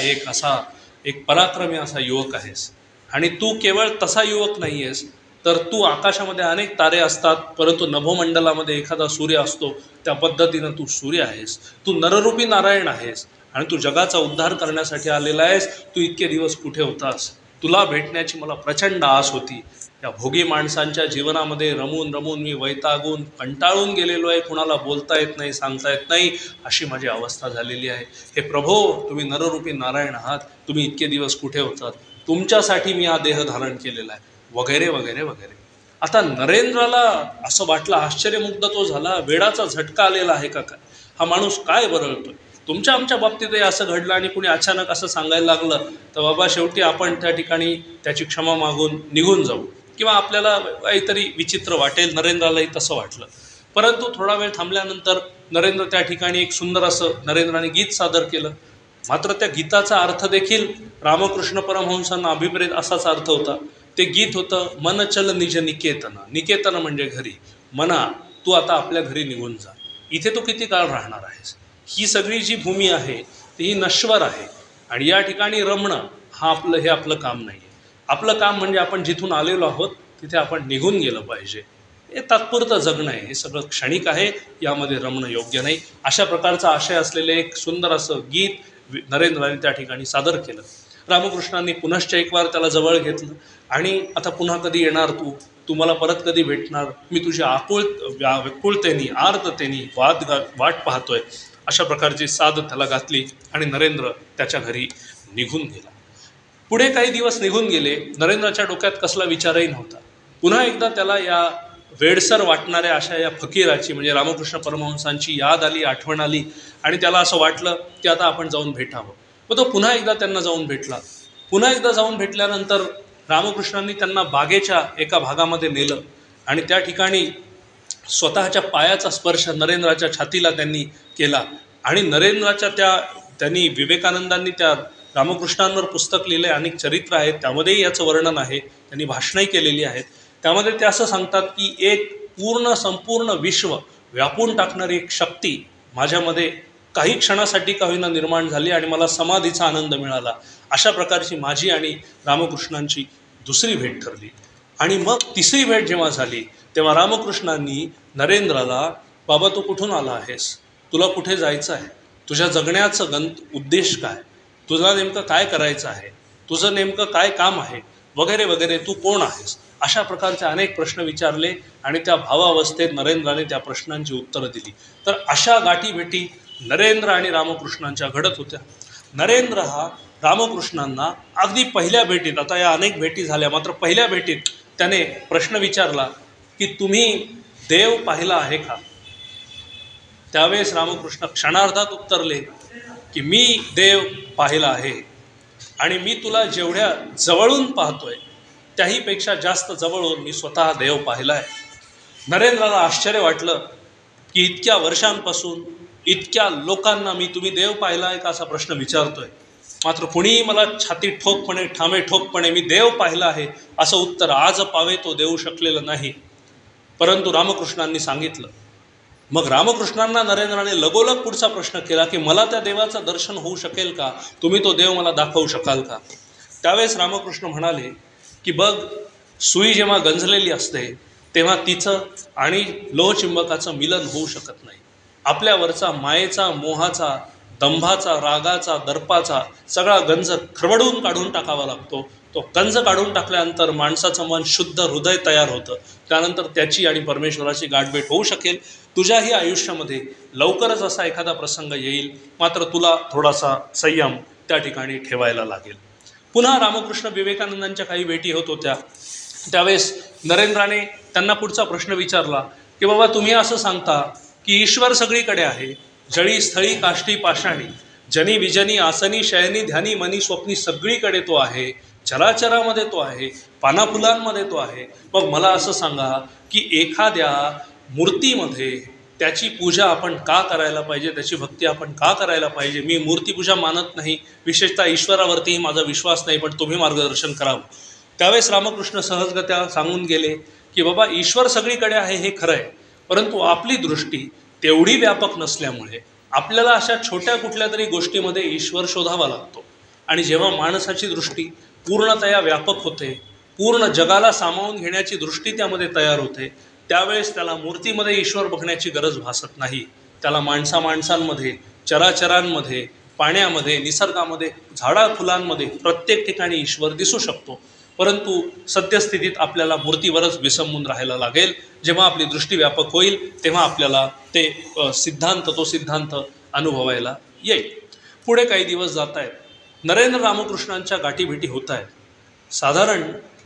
एक पराक्रमी असा युवक आहेस. आणि तू केवळ तसा युवक नाही आहेस, तर तू आकाशामध्ये अनेक तारे असतात परंतु नभोमंडलामध्ये एखादा सूर्य असतो, त्या पद्धतीनं तू सूर्य आहेस. तू नररूपी नारायण आहेस आणि तू जगाचा उद्धार करण्यासाठी आलेला आहेस. तू इतके दिवस कुठे होतास? तुला भेटण्याची मला प्रचंड आस होती. या भोगी माणसांच्या जीवनामध्ये रमून रमून मी वैतागून कंटाळून गेलेलो आहे. कुणाला बोलता येत नाही, सांगता येत नाही, अशी माझी अवस्था झालेली आहे. हे प्रभो, तुम्ही नररूपी नारायण आहात, तुम्ही इतके दिवस कुठे होतात? तुमच्यासाठी मी हा देह धारण केलेला आहे, वगैरे वगैरे वगैरे. आता नरेंद्राला असं वाटलं, आश्चर्यमुग्ध तो झाला, वेडाचा झटका आलेला आहे का काय? हा माणूस काय बरळतोय? तुमच्या आमच्या बाबतीतही असं घडलं आणि कुणी अचानक असं सांगायला लागलं तर बाबा शेवटी आपण त्या ठिकाणी त्याची क्षमा मागून निघून जाऊ किंवा आपल्याला काहीतरी विचित्र वाटेल. नरेंद्रालाही तसं वाटलं. परंतु थोडा वेळ थांबल्यानंतर नरेंद्र त्या ठिकाणी एक सुंदर असं नरेंद्राने गीत सादर केलं. मात्र त्या गीताचा अर्थ देखील रामकृष्ण परमहंसांना अभिप्रेत असाच अर्थ होता. ते गीत होतं, मन चल निज निकेतन. निकेतन म्हणजे घरी. मना, तू आता आपल्या घरी निघून जा. इथे तू किती काळ राहणार आहेस? ही सगळी जी भूमी आहे ती ही नश्वर आहे आणि या ठिकाणी रमणं हे आपलं काम नाही आहे. आपलं काम म्हणजे आपण जिथून आलेलो आहोत तिथे आपण निघून गेलं पाहिजे. हे तात्पुरतं जगणं आहे, हे सगळं क्षणिक आहे, यामध्ये रमणं योग्य नाही. अशा प्रकारचा आशय असलेले एक सुंदर असं गीत नरेंद्राने त्या ठिकाणी सादर केलं. रामकृष्णांनी पुनश्च एक वार त्याला जवळ घेतलं आणि आता पुन्हा कधी येणार तू मला परत कधी भेटणार, मी तुझी व्याकुळतेनी आर्ततेनी वाट पाहतोय, अशा प्रकारची साद त्याला घातली आणि नरेंद्र त्याच्या घरी निघून गेला. पुढे काही दिवस निघून गेले. नरेंद्राच्या डोक्यात कसला विचारही नव्हता. पुन्हा एकदा त्याला या वेडसर वाटणाऱ्या अशा या फकीराची म्हणजे रामकृष्ण परमहंसांची याद आली, आठवण आली आणि त्याला असं वाटलं की आता आपण जाऊन भेटावं. व तो पुन्हा एकदा त्यांना जाऊन भेटला. पुन्हा एकदा जाऊन भेटल्यानंतर रामकृष्णांनी त्यांना बागेच्या एका भागामध्ये नेलं आणि त्या ठिकाणी स्वतःच्या पायाचा स्पर्श नरेंद्राच्या छातीला त्यांनी केला आणि त्यांनी विवेकानंदांनी त्या रामकृष्णांवर पुस्तक लिहिले, अनेक चरित्र आहेत, त्यामध्येही याचं वर्णन आहे, त्यांनी भाषणंही केलेली आहेत. त्यामध्ये ते असं सांगतात की एक संपूर्ण विश्व व्यापून टाकणारी एक शक्ती माझ्यामध्ये काही क्षणासाठी का होईना निर्माण झाली आणि मला समाधीचा आनंद मिळाला. अशा प्रकारची माझी आणि रामकृष्णांची दुसरी भेट ठरली. आणि मग तिसरी भेट जेव्हा झाली तेव्हा रामकृष्णांनी नरेंद्राला, बाबा तू कुठून आला आहेस, तुला कुठे जायचं आहे, तुझ्या जगण्याचं उद्देश काय, तुला नेमकं काय करायचं आहे, तुझं नेमकं काय काम आहे वगैरे वगैरे, तू कोण आहेस, अशा प्रकारचे अनेक प्रश्न विचारले आणि त्या भावावस्थेत नरेंद्राने त्या प्रश्नांची उत्तरं दिली. तर अशा गाठीभेटी नरेंद्र आणि रामकृष्णांच्या घडत होत्या. नरेंद्र हा रामकृष्णांना अगदी पहिल्या भेटीत, आता या अनेक भेटी झाल्या, मात्र पहिल्या भेटीत त्याने प्रश्न विचारला की तुम्ही देव पाहिला आहे का? त्यावेळेस रामकृष्ण क्षणार्धात उत्तरले की मी देव पाहिला आहे आणि मी तुला जेवढ्या जवळून पाहतोय त्याहीपेक्षा जास्त जवळून मी स्वतः देव पाहिला आहे. नरेंद्राला आश्चर्य वाटलं की इतक्या वर्षांपासून इतक्या लोकांना तुम्ही देव पाहिला आहे का असा प्रश्न विचारतोय, मात्र कुणीही मला छाती ठोकपणे ठामे ठोकपणे मी देव पाहिला आहे असं उत्तर आज पावे तो देऊ शकलेलं नाही. परंतु रामकृष्णांनी सांगितलं. मग रामकृष्णांना नरेंद्राने लगोलग पुढचा प्रश्न केला की मला त्या देवाचं दर्शन होऊ शकेल का, तुम्ही तो देव मला दाखवू शकाल का? त्यावेळेस रामकृष्ण म्हणाले की बघ, सुई जेव्हा गंजलेली असते तेव्हा तिचं आणि लोहचुंबकाचं मिलन होऊ शकत नाही. आपल्यावरचा मायेचा, मोहाचा, दंभाचा, रागाचा, दर्पाचा सगळा गंज खरवडून काढून टाकावा लागतो. तो गंज काढून टाकल्यानंतर माणसाचं मन शुद्ध हृदय तयार होतं. त्यानंतर त्याची आणि परमेश्वराची गाठभेट होऊ शकेल. तुझ्याही आयुष्यामध्ये लवकरच असा एखादा प्रसंग येईल, मात्र तुला थोडासा संयम त्या ठिकाणी ठेवायला लागेल. पुन्हा रामकृष्ण विवेकानंदांच्या काही भेटी होत होत्या. त्यावेळेस नरेंद्राने त्यांना पुढचा प्रश्न विचारला की बाबा तुम्ही असं सांगता की ईश्वर सगळीकडे आहे, जळी स्थळी काष्टी पाषाणी, जनी विजनी आसनी शयनी ध्यानी मनी स्वप्नी, सगळीकडे तो आहे, चराचरामध्ये तो आहे, पानाफुलांमध्ये तो आहे. मग मला असं सांगा की एखाद्या मूर्तीमध्ये त्याची पूजा आपण का करायला पाहिजे, त्याची भक्ती आपण का करायला पाहिजे? मी मूर्तीपूजा मानत नाही, विशेषतः ईश्वरावरतीही माझा विश्वास नाही, पण तुम्ही मार्गदर्शन करावं. त्यावेळेस रामकृष्ण सहजगत्या सांगून गेले की बाबा ईश्वर सगळीकडे आहे हे खरं आहे, परंतु आपली दृष्टी तेवढी व्यापक नसल्यामुळे आपल्याला अशा छोट्या कुठल्या तरी गोष्टीमध्ये ईश्वर शोधावा लागतो. आणि जेव्हा माणसाची दृष्टी पूर्णतया व्यापक होते, पूर्ण जगाला सामावून घेण्याची दृष्टी त्यामध्ये तयार होते, त्यावेळेस त्याला मूर्तीमध्ये ईश्वर बघण्याची गरज भासत नाही. त्याला माणसांमध्ये, चराचरांमध्ये, पाण्यामध्ये, निसर्गामध्ये, झाडाफुलांमध्ये प्रत्येक ठिकाणी ईश्वर दिसू शकतो. परंतु सद्यस्थितीत आपल्याला मूर्तीवरच विसंबून राहायला लागेल. जेव्हा आपली दृष्टी व्यापक होईल तेव्हा आपल्याला तो सिद्धांत अनुभवायला येईल. पुढे काही दिवस जात आहेत. नरेंद्र रामकृष्णांच्या गाठीभेटी होत आहेत. साधारण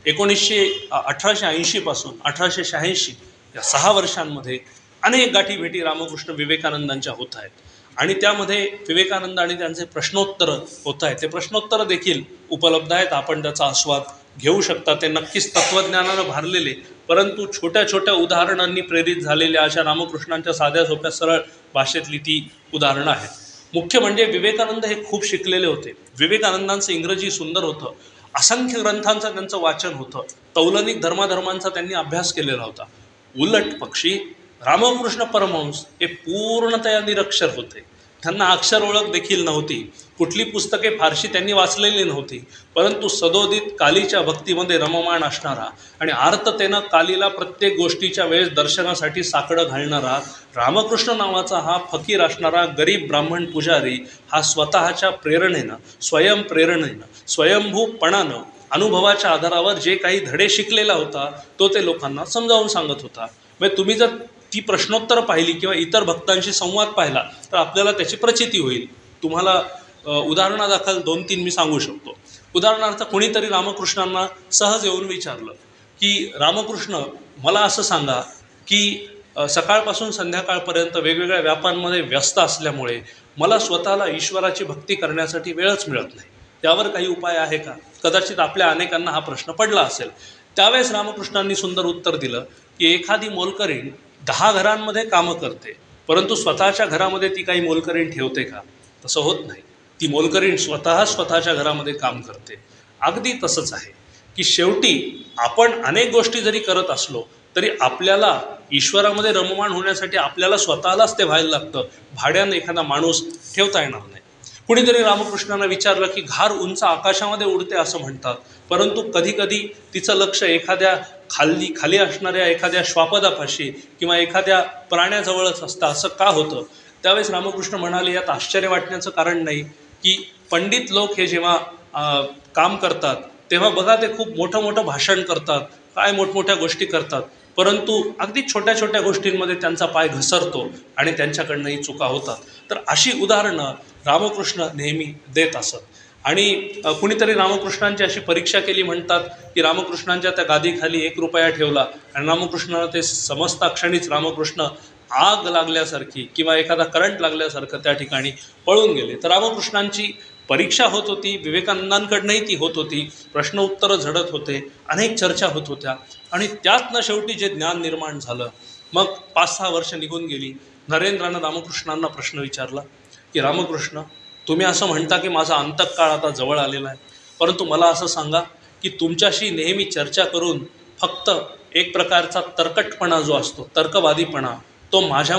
1880 पासून 1886 या 6 वर्षांमध्ये अनेक गाठीभेटी रामकृष्ण विवेकानंदांच्या होत आहेत आणि त्यामध्ये विवेकानंद आणि त्यांचे प्रश्नोत्तर होत आहेत. ते प्रश्नोत्तर देखील उपलब्ध आहेत, आपण त्याचा आस्वाद घेऊ शकता. ते नक्कीच तत्त्वज्ञानानं भारलेले परंतु छोट्या छोट्या उदाहरणांनी प्रेरित झालेल्या अशा रामकृष्णांच्या साध्या सोप्या सरळ भाषेतली ती उदाहरणं आहेत. मुख्य म्हणजे विवेकानंद हे खूप शिकलेले होते. विवेकानंदांचं इंग्रजी सुंदर होतं. असंख्य ग्रंथांचं त्यांचं वाचन होतं. तौलनिक धर्माधर्मांचा त्यांनी अभ्यास केलेला होता. उलट पक्षी रामकृष्ण परमहंस हे पूर्णतया निरक्षर होते. त्यांना अक्षर ओळख देखील नव्हती. कुठली पुस्तके फारशी त्यांनी वाचलेली नव्हती. परंतु सदोदित कालीच्या भक्तीमध्ये रममाण असणारा आणि आर्ततेनं कालीला प्रत्येक गोष्टीच्या वेळेस दर्शनासाठी साकडं घालणारा रामकृष्ण नावाचा हा फकीर असणारा गरीब ब्राह्मण पुजारी हा स्वतःच्या प्रेरणेनं, स्वयंप्रेरणेनं, स्वयंभूपणानं, अनुभवाच्या आधारावर जे काही धडे शिकलेला होता तो ते लोकांना समजावून सांगत होता. म्हणजे तुम्ही जर ती प्रश्नोत्तरं पाहिली किंवा इतर भक्तांशी संवाद पाहिला तर आपल्याला त्याची प्रचिती होईल. तुम्हाला उदाहरणादाखल 2-3 मी सांगू शकतो. उदाहरणार्थ कोणीतरी रामकृष्णांना सहज येऊन विचारलं की रामकृष्ण मला असं सांगा की सकाळपासून संध्याकाळपर्यंत वेगवेगळ्या व्यापांमध्ये व्यस्त असल्यामुळे मला स्वतःला ईश्वराची भक्ती करण्यासाठी वेळच मिळत नाही. त्यावर काही उपाय आहे का? कदाचित आपल्या अनेकांना हा प्रश्न पडला असेल. त्यावेळेस रामकृष्णांनी सुंदर उत्तर दिलं की एखादी मोलकरीण 10 घरांमध्ये कामं करते, परंतु स्वतःच्या घरामध्ये ती काही मोलकरीण ठेवते का? तसं होत नाही. ती मोलकरीण स्वतःच्या घरामध्ये काम करते. अगदी तसंच आहे की शेवटी आपण अनेक गोष्टी जरी करत असलो तरी आपल्याला ईश्वरामध्ये रममाण होण्यासाठी आपल्याला स्वतःलाच ते व्हायला लागतं. भाड्यानं एखादा माणूस ठेवता येणार नाही. कुणीतरी रामकृष्णांना विचारलं की घार उंच आकाशामध्ये उडते असं म्हणतात, परंतु कधीकधी तिचं लक्ष एखाद्या खाली असणाऱ्या एखाद्या श्वापदापाशी किंवा एखाद्या प्राण्याजवळच असतं, असं का होतं? त्यावेळेस रामकृष्ण म्हणाले यात आश्चर्य वाटण्याचं कारण नाही की पंडित लोक हे जेव्हा काम करतात तेव्हा बघा ते खूप मोठं भाषण करतात, काय मोठमोठ्या गोष्टी करतात, परंतु अगदी छोट्या छोट्या गोष्टींमध्ये त्यांचा पाय घसरतो आणि त्यांच्याकडनंही चुका होतात. तर अशी उदाहरणं रामकृष्ण नेहमी देत असत. आणि कुणीतरी रामकृष्णांची अशी परीक्षा केली. म्हणतात की रामकृष्णांच्या त्या गादीखाली 1 रुपया ठेवला आणि रामकृष्णाला ते समजता क्षणीच रामकृष्ण आग लागल्यासारखी किंवा एखादा करंट लागल्यासारखं त्या ठिकाणी पळून गेले. तर रामकृष्णांची परीक्षा होत होती, विवेकानंदांकडनंही ती होत होती, प्रश्न उत्तरं झडत होते, अनेक चर्चा होत होत्या आणि त्यातनं शेवटी जे ज्ञान निर्माण झालं. मग 5-6 वर्ष निघून गेली. नरेंद्रानं रामकृष्णांना प्रश्न विचारला की रामकृष्ण तुम्ही असं म्हणता की माझा अंतकाळ आता जवळ आलेला आहे, परंतु मला असं सांगा की तुमच्याशी नेहमी चर्चा करून फक्त एक प्रकारचा तरकटपणा जो असतो, तर्कवादीपणा, तो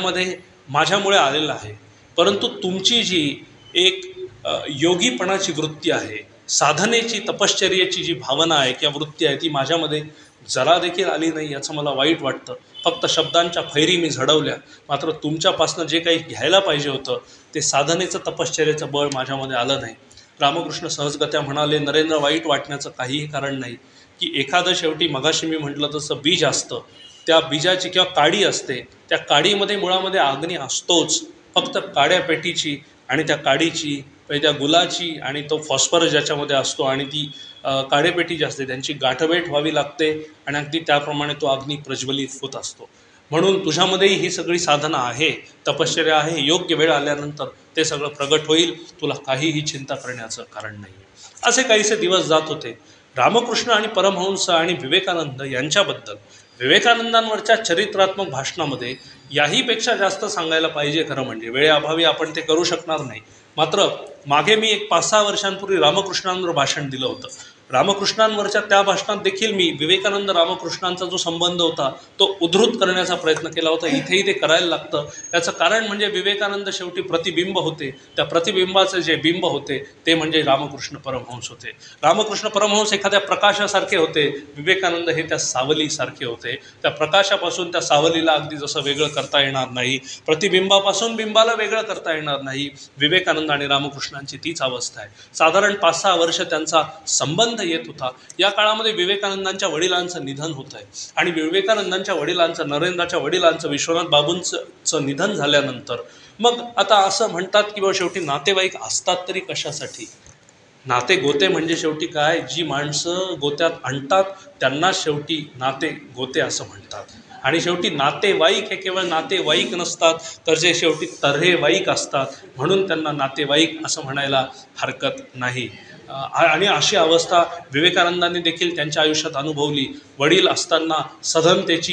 माझ्यामुळे आलेला आहे, परंतु तुमची जी एक योगीपणाची वृत्ती आहे, साधनेची तपश्चर्येची जी भावना आहे किंवा वृत्ती आहे ती माझ्यामध्ये जरा देखील आली नाही, याचं मला वाईट वाटतं. फक्त शब्दांच्या फैरी मी झडवल्या, मात्र तुमच्यापासनं जे काही घ्यायला पाहिजे होतं ते साधनेचं तपश्चर्याचं बळ माझ्यामध्ये आलं नाही. रामकृष्ण सहजगत्या म्हणाले नरेंद्र वाईट वाटण्याचं काहीही कारण नाही की एखादं शेवटी मगाशी मी म्हटलं तसं बीज असतं, त्या बीजाची किंवा काडी असते, त्या काडीमध्ये मुळामध्ये अग्नी असतोच. फक्त काड्या पेटीची आणि त्या काडीची त्या गुलाची आणि तो फॉस्फरस ज्याच्यामध्ये असतो आणि ती काडेपेटी जी असते त्यांची गाठभेट व्हावी लागते आणि अगदी त्याप्रमाणे तो अग्नी प्रज्वलित होत असतो. म्हणून तुझ्यामध्येही ही सगळी साधना आहे, तपश्चर्या आहे, योग्य वेळ आल्यानंतर ते सगळं प्रगट होईल, तुला काहीही चिंता करण्याचं कारण नाही. असे काहीसे दिवस जात होते. रामकृष्ण आणि परमहंस आणि विवेकानंद यांच्याबद्दल विवेकानंदांवरच्या चरित्रात्मक भाषणामध्ये याहीपेक्षा जास्त सांगायला पाहिजे. खरं म्हणजे वेळेअभावी आपण ते करू शकणार नाही. मात्र मागे मी एक 5-6 वर्षांपूर्वी रामकृष्णांवर भाषण दिलं होतं. रामकृष्णांवरच्या त्या भाषणात देखील मी विवेकानंद रामकृष्णांचा जो संबंध होता तो उद्धृत करण्याचा प्रयत्न केला होता. इथेही ते करायला लागतं. याचं कारण म्हणजे विवेकानंद शेवटी प्रतिबिंब होते. त्या प्रतिबिंबाचे जे बिंब होते ते म्हणजे रामकृष्ण परमहंस होते. रामकृष्ण परमहंस एखाद्या प्रकाशासारखे होते, विवेकानंद हे त्या सावलीसारखे होते. त्या प्रकाशापासून त्या सावलीला अगदी जसं वेगळं करता येणार नाही, प्रतिबिंबापासून बिंबाला वेगळं करता येणार नाही, विवेकानंद आणि रामकृष्णांची तीच अवस्था आहे. साधारण 5-6 वर्ष त्यांचा संबंध येत होता. या काळामध्ये विवेकानंदांच्या वडिलांचं निधन होत आहे आणि विवेकानंदांच्या वडिलांचं, नरेंद्राच्या वडिलांचं, विश्वनाथ बाबूंचं निधन झाल्यानंतर मग आता असं म्हणतात की बाबा शेवटी नातेवाईक असतात तरी कशासाठी? नाते गोते म्हणजे शेवटी काय, जी माणसं गोत्यात आणतात त्यांना शेवटी नाते गोते असं म्हणतात. आणि शेवटी नातेवाईक हे केवळ नातेवाईक नसतात तर जे शेवटी तऱ्हेवाईक असतात, म्हणून त्यांना नातेवाईक असं म्हणायला हरकत नाही. आणि अशी अवस्था विवेकानंदांनी देखील त्यांच्या आयुष्यात अनुभवली. वडील असताना सधनतेची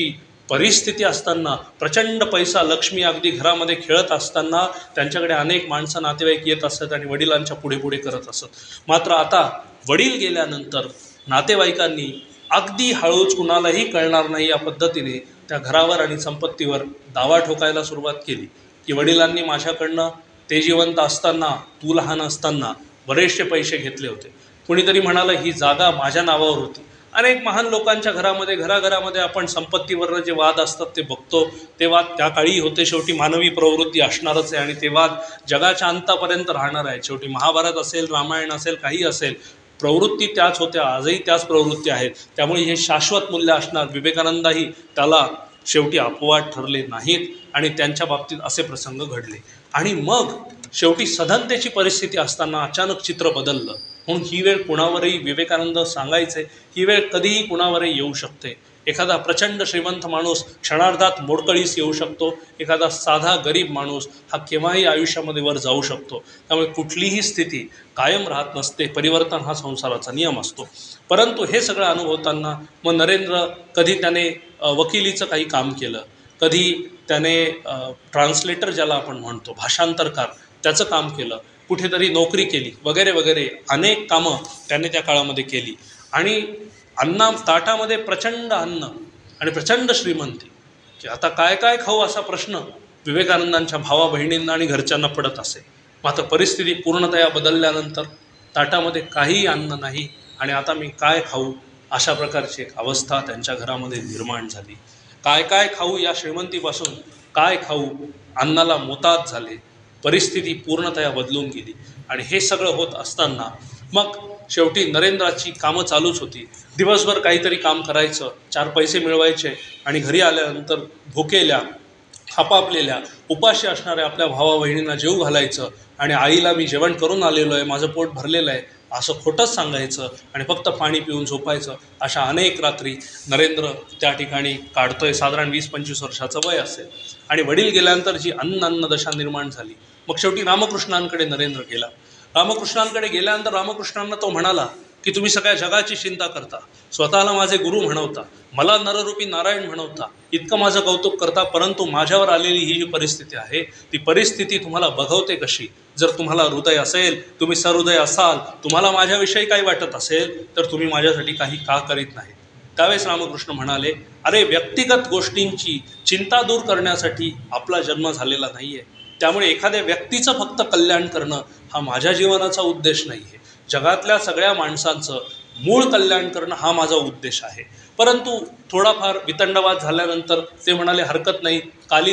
परिस्थिती असताना, प्रचंड पैसा लक्ष्मी अगदी घरामध्ये खेळत असताना त्यांच्याकडे अनेक माणसं नातेवाईक येत असत आणि वडिलांच्या पुढे पुढे करत असत. मात्र आता वडील गेल्यानंतर नातेवाईकांनी अगदी हळूच कुणालाही कळणार नाही या पद्धतीने त्या घरावर आणि संपत्तीवर दावा ठोकायला सुरुवात केली की वडिलांनी माझ्याकडनं ते जिवंत असताना, तू लहान असताना बरेचसे पैसे घेतले होते. कुणीतरी म्हणालं ही जागा माझ्या नावावर होती. अनेक महान लोकांच्या घरामध्ये आपण संपत्तीवर जे वाद असतात ते बघतो. ते वाद त्या काळी होते. शेवटी मानवी प्रवृत्ती असणारच आहे आणि ते वाद जगाच्या अंतापर्यंत राहणार आहे. शेवटी महाभारत असेल, रामायण असेल, काही असेल, प्रवृत्ती त्याच होत्या, आजही त्याच प्रवृत्ती आहेत. त्यामुळे हे शाश्वत मूल्य असणार. विवेकानंदही त्याला शेवटी अपवाद ठरले नाहीत आणि त्यांच्या बाबतीत असे प्रसंग घडले. आणि मग शेवटी सधनतेची परिस्थिती असताना अचानक चित्र बदललं. म्हणून ही वेळ कुणावरही, विवेकानंद सांगायचे, ही वेळ कधीही कुणावरही येऊ शकते. एखादा प्रचंड श्रीमंत माणूस क्षणार्धात मोडकळीस येऊ शकतो. एखादा साधा गरीब माणूस हा केव्हाही आयुष्यामध्ये वर जाऊ शकतो. त्यामुळे कुठलीही स्थिती कायम राहत नसते. परिवर्तन हा संसाराचा नियम असतो. परंतु हे सगळं अनुभवताना मग नरेंद्र कधी त्याने वकिलीचं काही काम केलं, कधी त्याने ट्रान्सलेटर ज्याला आपण म्हणतो, भाषांतरकार, त्याचं काम केलं, कुठेतरी नोकरी केली, वगैरे वगैरे अनेक कामं त्याने त्या काळामध्ये केली. आणि ताटामध्ये प्रचंड अन्न आणि प्रचंड श्रीमंती, की आता काय काय खाऊ असा प्रश्न विवेकानंदांच्या भावा बहिणींना आणि घरच्यांना पडत असे. मात्र परिस्थिती पूर्णतया बदलल्यानंतर ताटामध्ये काहीही अन्न नाही आणि आता मी काय खाऊ अशा प्रकारची एक अवस्था त्यांच्या घरामध्ये निर्माण झाली. काय काय खाऊ या श्रीमंतीपासून काय खाऊ अन्नाला मोताज झाले. परिस्थिती पूर्णतया बदलून गेली. आणि हे सगळं होत असताना मग शेवटी नरेंद्राची कामं चालूच होती. दिवसभर काहीतरी काम करायचं, 4 पैसे मिळवायचे आणि घरी आल्यानंतर भुकेल्या, हापापलेल्या, उपाशी असणाऱ्या आपल्या भावा बहिणींना जेवू घालायचं आणि आईला मी जेवण करून आलेलो आहे, माझं पोट भरलेलं आहे असं खोटंच सांगायचं आणि फक्त पाणी पिऊन झोपायचं. अशा अनेक रात्री नरेंद्र त्या ठिकाणी काढतोय. साधारण 20-25 वर्षाचं वय असेल. आणि वडील गेल्यानंतर जी अन्नदशा निर्माण झाली. मग शेवटी रामकृष्णांकडे नरेंद्र गेला. रामकृष्णांकडे गेल्यानंतर रामकृष्णांना तो म्हणाला की तुम्ही सगळ्या जगाची चिंता करता, स्वतःला माझे गुरु म्हणवता, मला नररूपी नारायण म्हणवता, इतकं माझं कौतुक करता, परंतु माझ्यावर आलेली ही जी परिस्थिती आहे ती परिस्थिती तुम्हाला बघवते कशी. जर तुम्हाला हृदय असेल, तुम्ही सहृदय असाल, तुम्हाला माझ्याविषयी काही वाटत असेल तर तुम्ही माझ्यासाठी काही का करीत नाही. त्यावेळेस रामकृष्ण म्हणाले, अरे व्यक्तिगत गोष्टींची चिंता दूर करण्यासाठी आपला जन्म झालेला नाही आहे. त्यामुळे एखाद्या व्यक्तीचं फक्त कल्याण करणं हा माझ्या जीवनाचा उद्देश नाही आहे. जगातल्या सगळ्या माणसांचं मूळ कल्याण करणं हा माझा उद्देश आहे. परंतु थोडाफार वितंडवाद झाल्यानंतर ते म्हणाले, हरकत नाही,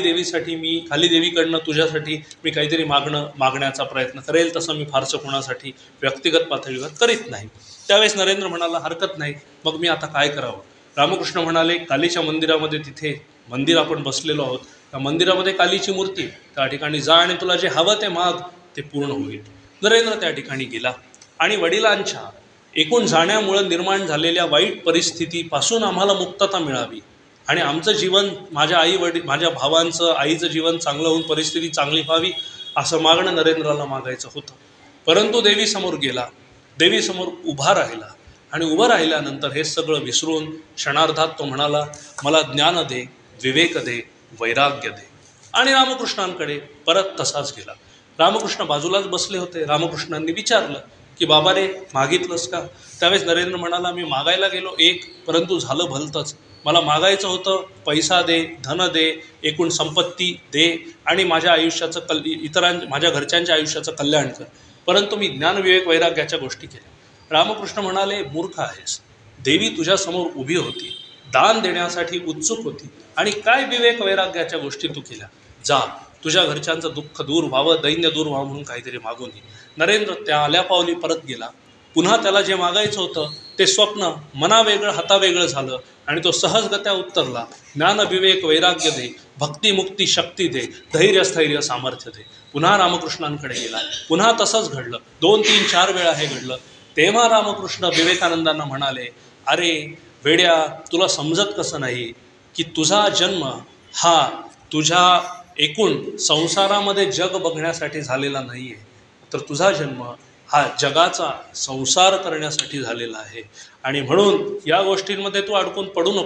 कालीदेवीकडनं तुझ्यासाठी मी काहीतरी मागण्याचा प्रयत्न करेल. तसं मी फारसं कोणासाठी व्यक्तिगत पातळीवर करीत नाही. त्यावेळेस नरेंद्र म्हणाला, हरकत नाही, मग मी आता काय करावं. रामकृष्ण म्हणाले, कालीच्या मंदिरामध्ये, तिथे मंदिर आपण बसलेलो आहोत, त्या मंदिरामध्ये कालीची मूर्ती, त्या ठिकाणी जा आणि तुला जे हवं ते माग, ते पूर्ण होईल. नरेंद्र त्या ठिकाणी गेला आणि वडिलांच्या एकूण जाण्यामुळं निर्माण झालेल्या वाईट परिस्थितीपासून आम्हाला मुक्तता मिळावी आणि आमचं जीवन, माझ्या भावांचं, आईचं जीवन चांगलं होऊन परिस्थिती चांगली व्हावी असं मागणं नरेंद्राला मागायचं होतं. परंतु देवीसमोर गेला, देवीसमोर उभा राहिला आणि उभं राहिल्यानंतर हे सगळं विसरून क्षणार्धात तो म्हणाला, मला ज्ञान दे, विवेक दे, वैराग्य दे. आणि रामकृष्णांकडे परत तसाच गेला. रामकृष्ण बाजूलाच बसले होते. रामकृष्णांनी विचारलं की बाबा रे, मागितलंस का. त्यावेळेस नरेंद्र म्हणाला, मी मागायला गेलो परंतु झालं भलतंच. मला मागायचं होतं पैसा दे, धन दे, एकूण संपत्ती दे आणि माझ्या आयुष्याचं माझ्या घरच्यांच्या आयुष्याचं कल्याण कर. परंतु मी ज्ञान, विवेक, वैराग्याच्या गोष्टी केल्या. रामकृष्ण म्हणाले, मूर्ख आहेस. देवी तुझ्यासमोर उभी होती, दान देण्यासाठी उत्सुक होती आणि काय विवेक वैराग्याच्या गोष्टी तू केल्या. जा, तुझ्या घरच्यांचं दुःख दूर व्हावं, दैन्य दूर व्हावं म्हणून काहीतरी मागून ये. नरेंद्र त्या आल्या पावली परत गेला. पुन्हा त्याला जे मागायचं होतं ते स्वप्न मनावेगळं हातावेगळं झालं आणि तो सहजगत्या उत्तरला, ज्ञान, विवेक, वैराग्य दे, भक्ती, मुक्ती, शक्ती दे, धैर्य, स्थैर्य, सामर्थ्य दे. पुन्हा रामकृष्णांकडे गेला. पुन्हा तसंच घडलं. 2, 3, 4 वेळा हे घडलं. तेव्हा रामकृष्ण विवेकानंदांना म्हणाले, अरे वेड्या, तुला समजत कसं नाही की तुझा जन्म हा तुझ्या एकूण संसारामध्ये जग बघण्यासाठी झालेला नाही आहे, तर तुझा जन्म हा जगाचा संसार करण्यासाठी झालेला आहे. आणि म्हणून या गोष्टींमध्ये तू अडकून पडू नको.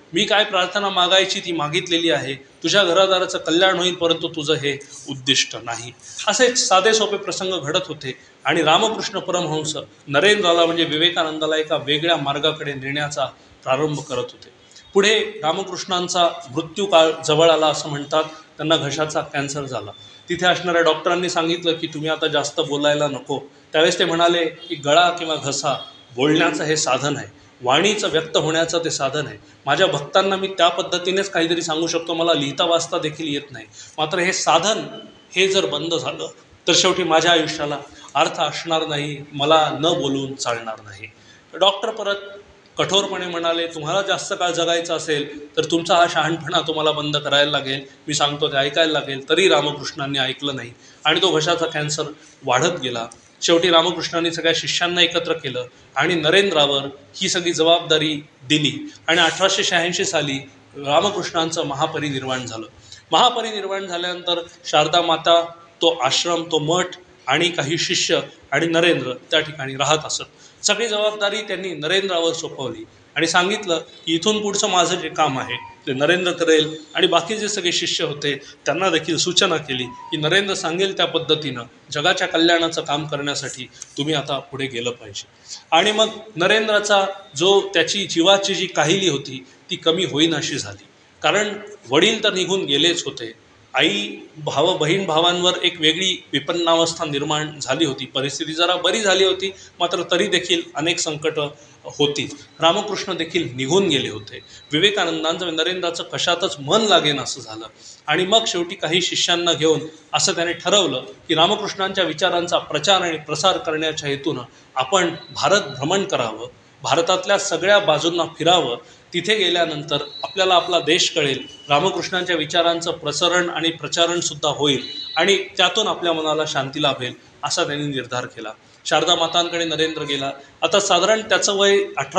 मी काय प्रार्थना मागायची ती मागितलेली आहे, तुझ्या घरादाराचं कल्याण होईल, परंतु तुझं हे उद्दिष्ट नाही. असे साधे सोपे प्रसंग घडत होते आणि रामकृष्ण परमहंस नरेंद्राला म्हणजे विवेकानंदाला एका वेगळ्या मार्गाकडे नेण्याचा प्रारंभ करत होते. पुढे रामकृष्णांचा मृत्यू काळ जवळ आला असं म्हणतात. त्यांना घशाचा कॅन्सर झाला. तिथे असणाऱ्या डॉक्टरांनी सांगितलं की तुम्ही आता जास्त बोलायला नको. त्यावेळेस ते म्हणाले की गळा किंवा घसा बोलण्याचं हे साधन आहे, वाणीचं व्यक्त होण्याचं ते साधन आहे. माझ्या भक्तांना मी त्या पद्धतीनेच काहीतरी सांगू शकतो, मला लिहिता वाचता देखील येत नाही. मात्र हे साधन हे जर बंद झालं तर शेवटी माझ्या आयुष्याला अर्थ असणार नाही, मला न बोलून चालणार नाही. डॉक्टर परत कठोरपणे म्हणाले, तुम्हाला जास्त काळ जगायचं असेल तर तुमचा हा शहाणपणा तुम्हाला बंद करायला लागेल, मी सांगतो ते ऐकायला लागेल. तरी रामकृष्णांनी ऐकलं नाही आणि तो घशाचा कॅन्सर वाढत गेला. शेवटी रामकृष्णांनी सगळ्या शिष्यांना एकत्र केलं आणि नरेंद्रावर ही सगळी जबाबदारी दिली आणि 1886 साली रामकृष्णांचं महापरिनिर्वाण झालं. महापरिनिर्वाण झाल्यानंतर शारदा माता, तो आश्रम, तो मठ आणि काही शिष्य आणि नरेंद्र त्या ठिकाणी राहत असत. सगळी जबाबदारी त्यांनी नरेंद्रावर सोपवली आणि सांगितलं की इथून पुढचं माझं जे काम आहे ते नरेंद्र करेल. आणि बाकी जे सगळे शिष्य होते त्यांना देखील सूचना केली की नरेंद्र सांगेल त्या पद्धतीनं जगाच्या कल्याणाचं काम करण्यासाठी तुम्ही आता पुढे गेलं पाहिजे. आणि मग नरेंद्राचा जो त्याची जीवाची जी काहिली होती ती कमी होईनाशी झाली. कारण वडील तर निघून गेलेच होते, आई बहीण भावांवर एक वेगळी विपन्नावस्था निर्माण झाली होती. परिस्थिती जरा बरी झाली होती, मात्र तरी देखील अनेक संकटं होती. रामकृष्ण देखील निघून गेले होते. विवेकानंदांचं नरेंद्राचं कशातच मन लागेन असं झालं. आणि मग शेवटी काही शिष्यांना घेऊन असं त्याने ठरवलं की रामकृष्णांच्या विचारांचा प्रचार आणि प्रसार करण्याच्या हेतूनं आपण भारत भ्रमण करावं, भारतातल्या सगळ्या बाजूंना फिरावं. तिथे गेल्यानंतर आपल्याला आपला देश कळेल, रामकृष्णांच्या विचारांचं प्रसरण आणि प्रचारणसुद्धा होईल आणि त्यातून आपल्या मनाला शांती लाभेल असा त्यांनी निर्धार केला. शारदा मातांकडे नरेंद्र गेला. आता साधारण त्याचं वय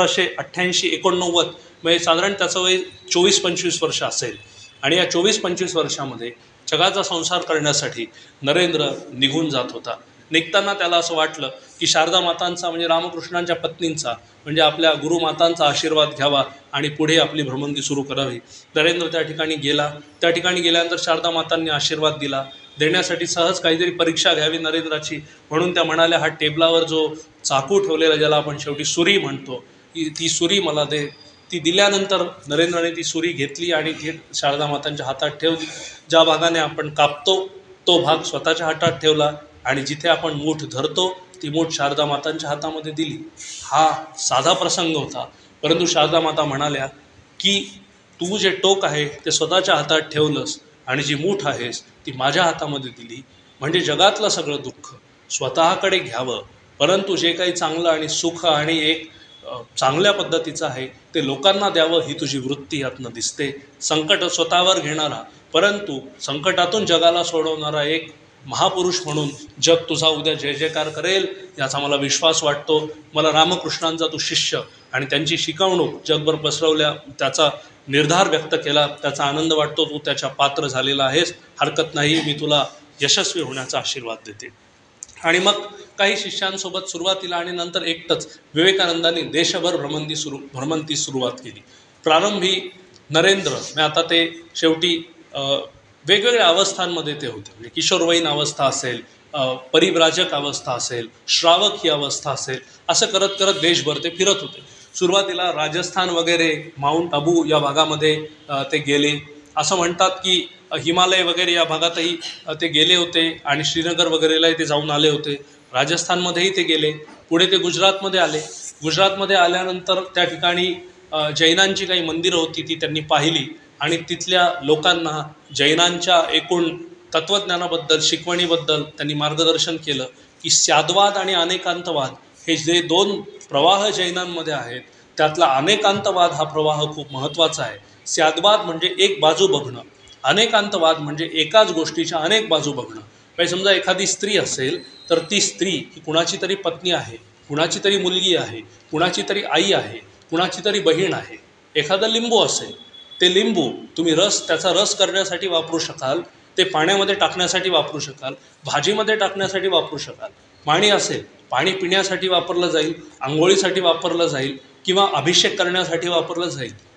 1888-89, म्हणजे साधारण त्याचं वय 24-25 वर्ष असेल. आणि या 24-25 वर्षामध्ये जगाचा संसार करण्यासाठी नरेंद्र निघून जात होता. निघताना त्याला असं वाटलं की शारदा मातांचा म्हणजे रामकृष्णांच्या पत्नींचा म्हणजे आपल्या गुरुमातांचा आशीर्वाद घ्यावा आणि पुढे आपली भ्रमंती सुरू करावी. नरेंद्र त्या ठिकाणी गेला. त्या ठिकाणी गेल्यानंतर शारदा मातांनी आशीर्वाद दिला. देण्यासाठी सहज काहीतरी परीक्षा घ्यावी नरेंद्राची, म्हणून त्या म्हणाल्या हा टेबलावर जो चाकू ठेवलेला ज्याला आपण शेवटी सुरी म्हणतो ती सुरी मला दे. ती दिल्यानंतर नरेंद्राने ती सुरी घेतली आणि ती शारदा मातांच्या हातात ठेवली. ज्या भागाने आपण कापतो तो भाग स्वतःच्या हातात ठेवला आणि जिथे आपण मूठ धरतो ती मूठ शारदा मातांच्या हातामध्ये दिली. हा साधा प्रसंग होता, परंतु शारदा माता म्हणाल्या की तू जे टोक आहे ते स्वतःच्या हातात ठेवलंस आणि जी मूठ आहेस ती माझ्या हातामध्ये दिली, म्हणजे जगातलं सगळं दुःख स्वतःकडे घ्यावं, परंतु जे काही चांगलं आणि सुख आणि एक चांगल्या पद्धतीचं आहे ते लोकांना द्यावं, ही तुझी वृत्ती यातनं दिसते. संकट स्वतःवर घेणारा परंतु संकटातून जगाला सोडवणारा एक महापुरुष म्हणून जग तुझा उद्या जय जयकार करेल याचा मला विश्वास वाटतो. मला रामकृष्णांचा तू शिष्य आणि त्यांची शिकवणूक जगभर पसरवल्या, त्याचा निर्धार व्यक्त केला, त्याचा आनंद वाटतो. तू त्याच्या पात्र झालेला आहेस, हरकत नाही, मी तुला यशस्वी होण्याचा आशीर्वाद देते. आणि मग काही शिष्यांसोबत सुरुवातीला आणि नंतर एकटंच विवेकानंदांनी देशभर भ्रमंती सुरुवात केली. प्रारंभी नरेंद्र आता ते शेवटी वेगवेगळ्या अवस्थांमध्ये ते होते. म्हणजे किशोरवयीन अवस्था असेल, परिव्राजक अवस्था असेल, श्रावक ही अवस्था असेल, असं करत करत देशभर ते फिरत होते. सुरुवातीला राजस्थान वगैरे माउंट अबू या भागामध्ये ते गेले. असं म्हणतात की हिमालय वगैरे या भागातही ते गेले होते आणि श्रीनगर वगैरेलाही ते जाऊन आले होते. राजस्थानमध्येही ते गेले. पुढे ते गुजरातमध्ये आले. गुजरातमध्ये आल्यानंतर त्या ठिकाणी जैनांची काही मंदिरं होती ती त्यांनी पाहिली आणि तिथल्या लोकांना जैनांच्या एकूण तत्त्वज्ञानाबद्दल, शिकवणीबद्दल त्यांनी मार्गदर्शन केलं की स्याद्वाद आणि अनेकांतवाद हे जे दोन प्रवाह जैनांमध्ये आहेत त्यातला अनेकांतवाद हा प्रवाह खूप महत्त्वाचा आहे. स्याद्वाद म्हणजे एक बाजू बघणं, अनेकांतवाद म्हणजे एकाच गोष्टीच्या अनेक बाजू बघणं. म्हणजे समजा एखादी स्त्री असेल तर ती स्त्री ही कुणाची तरी पत्नी आहे, कुणाची तरी मुलगी आहे, कुणाची तरी आई आहे, कुणाची तरी बहीण आहे. एखादं लिंबू असेल, ते लिंबू तुम्ही त्याचा रस करण्यासाठी वापरू शकाल, ते पाण्यामध्ये टाकण्यासाठी वापरू शकाल, भाजीमध्ये टाकण्यासाठी वापरू शकाल. पाणी असेल, पाणी पिण्यासाठी वापरलं जाईल, आंघोळीसाठी वापरलं जाईल किंवा अभिषेक करण्यासाठी वापरलं जाईल.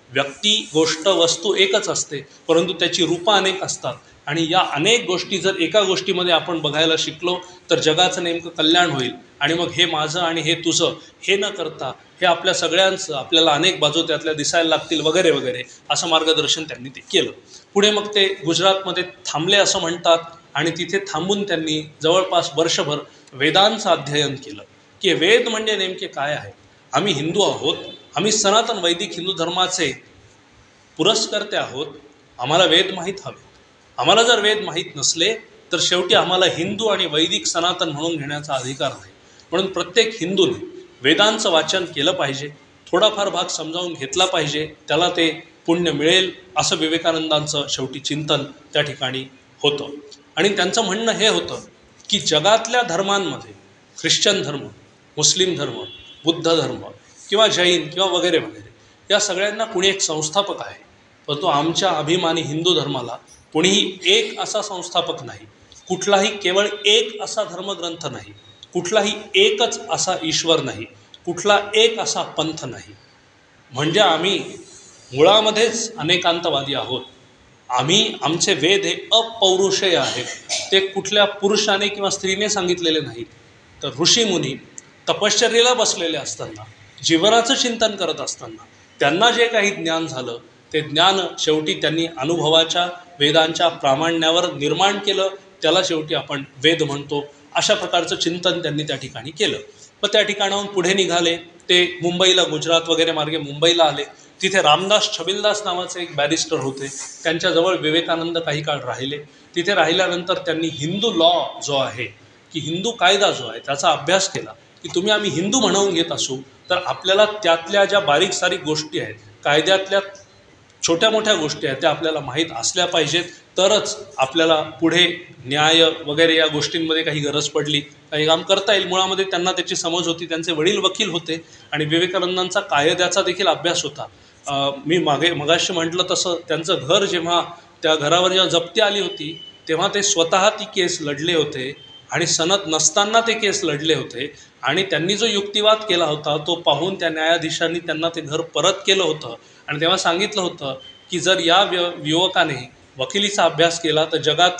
व्यक्ती, गोष्ट, वस्तू एकच असते, परंतु त्याची रूपं अनेक असतात. आणि या अनेक गोष्टी जर एका गोष्टीमध्ये आपण बघायला शिकलो तर जगाचं नेमकं कल्याण होईल. आणि मग हे माझं आणि हे तुझं हे न करता हे आपल्या सगळ्यांचं, आपल्याला अनेक बाजू त्यातल्या दिसायला लागतील वगैरे वगैरे असं मार्गदर्शन त्यांनी ते केलं. पुढे मग ते गुजरातमध्ये थांबले असं म्हणतात. आणि तिथे थांबून त्यांनी जवळपास वर्षभर वेदांचं अध्ययन केलं की वेद म्हणजे नेमके काय आहे. आम्ही हिंदू आहोत, आम्ही सनातन वैदिक हिंदू धर्माचे पुरस्कर्ते आहोत, आम्हाला वेद माहीत हवे. आम्हाला जर वेद माहीत नसले तर शेवटी आम्हाला हिंदू आणि वैदिक सनातन म्हणून घेण्याचा अधिकार नाही. म्हणून प्रत्येक हिंदूने वेदांचं वाचन केलं पाहिजे, थोडाफार भाग समजावून घेतला पाहिजे, त्याला ते पुण्य मिळेल असं विवेकानंदांचं शेवटी चिंतन त्या ठिकाणी होतं. आणि त्यांचं म्हणणं हे होतं की जगातल्या धर्मांमध्ये ख्रिश्चन धर्म, मुस्लिम धर्म, बुद्ध धर्म किंवा जैन किंवा वगैरे वगैरे या सगळ्यांना कुणी एक संस्थापक आहे, परंतु आमच्या अभिमानी हिंदू धर्माला कुणीही एक असा संस्थापक नाही, कुठलाही केवळ एक असा धर्मग्रंथ नाही, कुठलाही एकच असा ईश्वर नाही, कुठला एक असा पंथ नाही. म्हणजे आम्ही मुळामध्येच अनेकांतवादी आहोत. आमचे वेद हे अपौरुषेय आहेत, ते कुठल्या पुरुषाने किंवा स्त्रीने सांगितलेले नाहीत. तर ऋषीमुनी तपश्चर्येला बसलेले असताना, जीवनाचं चिंतन करत असताना त्यांना जे काही ज्ञान झालं ते ज्ञान शेवटी त्यांनी अनुभवाच्या वेदांच्या प्रामाण्यावर निर्माण केलं, त्याला शेवटी आपण वेद म्हणतो. अशा प्रकारचं चिंतन त्यांनी त्या ठिकाणी केलं. मग त्या ठिकाणाहून पुढे निघाले, ते मुंबईला, गुजरात वगैरे मार्गे मुंबईला आले. तिथे रामदास छबिलदास नावाचे एक बॅरिस्टर होते, त्यांच्याजवळ विवेकानंद काही काळ राहिले. तिथे राहिल्यानंतर त्यांनी हिंदू लॉ जो आहे, की हिंदू कायदा जो आहे त्याचा अभ्यास केला. की तुम्ही आम्ही हिंदू म्हणवून घेत असू तर आपल्याला त्यातल्या ज्या बारीक सारीक गोष्टी आहेत, कायद्यातल्या छोट्या मोठ्या गोष्टी आहेत, त्या आपल्याला माहीत असल्या पाहिजेत, तरच आपल्याला पुढे न्याय वगैरे या गोष्टींमध्ये काही गरज पडली काही काम करता येईल. मुळामध्ये त्यांना त्याची समज होती, त्यांचे वडील वकील होते आणि विवेकानंदांचा कायद्याचा देखील अभ्यास होता. मी मगाशी म्हटलं तसं त्यांचं घर जेव्हा त्या घरावर जेव्हा जप्ती आली होती तेव्हा ते स्वतः ती केस लढले होते आणि सनद नसताना ते केस लढले होते. आणि त्यांनी जो युक्तिवाद केला होता तो पाहून त्या न्यायाधीशांनी त्यांना ते घर परत केलं होतं. आणि तेव्हा सांगितलं होतं की जर या युवकाने वकिलीचा अभ्यास केला तर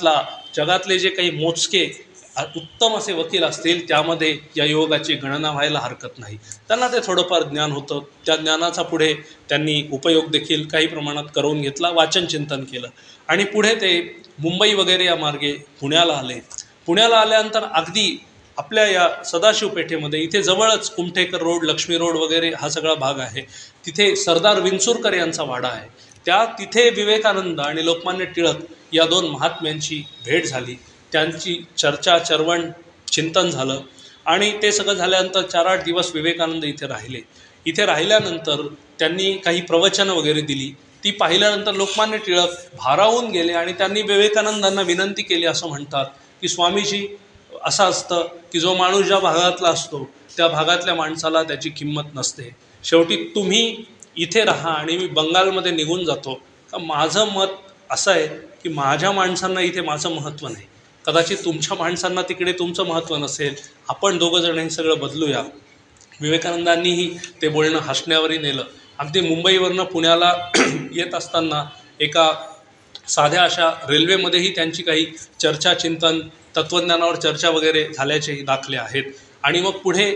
जगातले जे काही मोजके उत्तम असे वकील असतील त्यामध्ये या युवकाची गणना व्हायला हरकत नाही. त्यांना ते थोडंफार ज्ञान होतं, त्या ज्ञानाचा पुढे त्यांनी उपयोग देखील काही प्रमाणात करून घेतला, वाचन चिंतन केलं. आणि पुढे ते मुंबई वगैरे या मार्गे पुण्याला आले. पुण्याला आल्यानंतर अगदी आपल्या या सदाशिव पेठेमध्ये इथे जवळच कुमठेकर रोड, लक्ष्मी रोड वगैरे हा सगळा भाग आहे, तिथे सरदार विंचुरकर यांचा वाडा आहे. तिथे विवेकानंद आणि लोकमान्य टिळक या दोन महात्म्यांची भेट झाली, त्यांची चर्चा चर्वण चिंतन झालं. आणि ते सगळं झाल्यानंतर 4-8 दिवस विवेकानंद इथे राहिले. इथे राहिल्यानंतर त्यांनी काही प्रवचनं वगैरे दिली. ती पाहिल्यानंतर लोकमान्य टिळक भारावून गेले आणि त्यांनी विवेकानंदांना विनंती केली. असं म्हणतात की स्वामीजी, असं असतं की जो माणूस ज्या भागातला असतो त्या भागातल्या माणसाला त्याची किंमत नसते. शेवटी तुम्ही इथे राहा आणि मी बंगालमध्ये निघून जातो. का माझं मत असं आहे की माझ्या माणसांना इथे माझं महत्त्व नाही, कदाचित तुमच्या माणसांना तिकडे तुमचं महत्त्व नसेल, आपण दोघंजण हे सगळं बदलूया. विवेकानंदांनीही ते बोलणं हसण्यावरही नेलं. अगदी मुंबईवरनं पुण्याला येत असताना एका साध्या अशा रेल्वेमध्येही त्यांची काही चर्चा चिंतन, तत्त्वज्ञानावर चर्चा वगैरे झाल्याचेही दाखले आहेत. आणि मग पुढे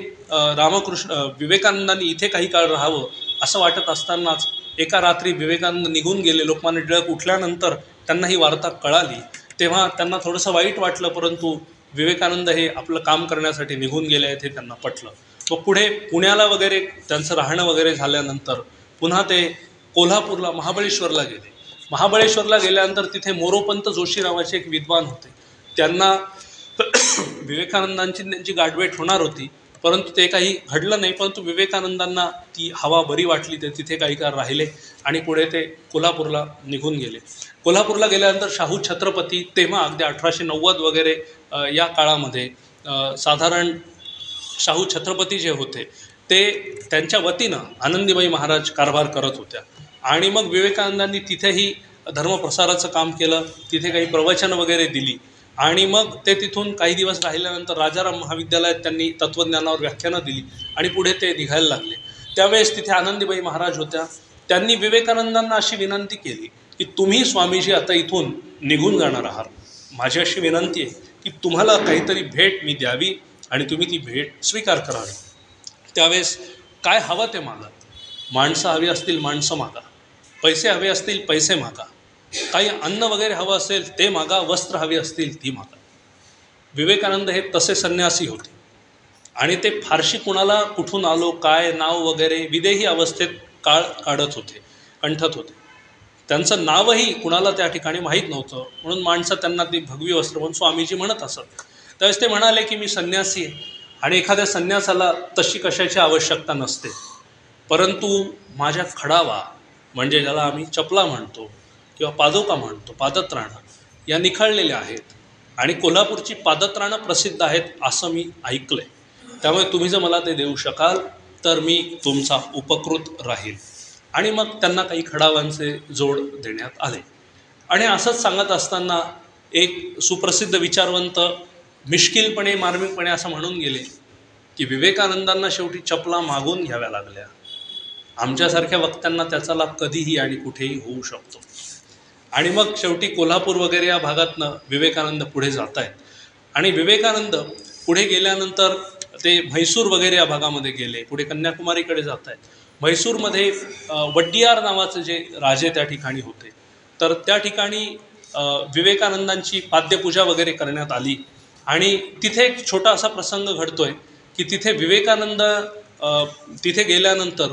विवेकानंदांनी इथे काही काळ राहावं असं वाटत असतानाच एका रात्री विवेकानंद निघून गेले. लोकमान्य टिळक उठल्यानंतर त्यांना ही वार्ता कळाली, तेव्हा त्यांना थोडंसं वाईट वाटलं, परंतु विवेकानंद हे आपलं काम करण्यासाठी निघून गेले आहेत हे त्यांना पटलं. मग पुढे पुण्याला वगैरे त्यांचं राहणं वगैरे झाल्यानंतर पुन्हा ते कोल्हापूरला, महाबळेश्वरला गेले. महाबळेश्वरला गेल्यानंतर तिथे मोरोपंत जोशी नावाचे एक विद्वान होते. त्यांना विवेकानंदांची त्यांची गाठभेट होणार होती, परंतु ते काही घडलं नाही. परंतु विवेकानंदांना ती हवा बरी वाटली, ते तिथे काही काळ राहिले आणि पुढे ते कोल्हापूरला निघून गेले. कोल्हापूरला गेल्यानंतर शाहू छत्रपती, तेव्हा अगदी 1890 वगैरे या काळामध्ये साधारण शाहू छत्रपती जे होते ते त्यांच्या वतीनं आनंदीबाई महाराज कारभार करत होत्या. आणि मग विवेकानंदांनी तिथेही धर्मप्रसाराचं काम केलं, तिथे काही प्रवचनं वगैरे दिली. आणि मग ते तिथून काही दिवस राहिल्यानंतर राजाराम महाविद्यालयात त्यांनी तत्त्वज्ञानावर व्याख्यानं दिली आणि पुढे ते निघायला लागले. त्यावेळेस तिथे आनंदीबाई महाराज होत्या. त्यांनी विवेकानंदांना अशी विनंती केली की तुम्ही स्वामीजी आता इथून निघून जाणार आहात, माझी अशी विनंती आहे की तुम्हाला काहीतरी भेट मी द्यावी आणि तुम्ही ती भेट स्वीकार करावी. त्यावेळेस काय हवं ते मागा. माणसं हवी असतील माणसं मागा, पैसे हवे असतील पैसे मागा, काही अन्न वगैरे हवं असेल ते मागा, वस्त्र हवी असतील ती मागा. विवेकानंद हे तसे संन्यासी होते आणि ते फारशी कुणाला कुठून आलो काय नाव वगैरे विदेही अवस्थेत काळ काढत होते, कंठत होते. त्यांचं नावही कुणाला त्या ठिकाणी माहीत नव्हतं, म्हणून माणसं त्यांना ती भगवी वस्त्र म्हणून स्वामीजी म्हणत असत. त्यावेळेस ते म्हणाले की मी संन्यासी आहे आणि एखाद्या संन्यासाला तशी कशाची आवश्यकता नसते, परंतु माझ्या खडावा म्हणजे ज्याला आम्ही चपला म्हणतो किंवा पादुका म्हणतो, पादत्राणं या निखळलेल्या आहेत आणि कोल्हापूरची पादत्राणं प्रसिद्ध आहेत असं मी ऐकलं आहे. त्यामुळे तुम्ही जर मला ते देऊ शकाल तर मी तुमचा उपकृत राहील. आणि मग त्यांना काही खडावांचे जोड देण्यात आले. आणि असंच सांगत असताना एक सुप्रसिद्ध विचारवंत मिश्किलपणे मार्मिकपणे असं म्हणून गेले की विवेकानंदांना शेवटी चपला मागून घ्याव्या लागल्या. आमच्यासारख्या वक्त्यांना त्याचा लाभ कधीही आणि कुठेही होऊ शकतो. आणि मग शेवटी कोल्हापूर वगैरे या भागातनं विवेकानंद पुढे जात आहेत. आणि विवेकानंद पुढे गेल्यानंतर ते म्हैसूर वगैरे या भागामध्ये गेले, पुढे कन्याकुमारीकडे जात आहेत. म्हैसूरमध्ये वड्डियार नावाचे जे राजे त्या ठिकाणी होते, तर त्या ठिकाणी विवेकानंदांची पाद्यपूजा वगैरे करण्यात आली. आणि तिथे एक छोटा असा प्रसंग घडतो आहे की तिथे विवेकानंद तिथे गेल्यानंतर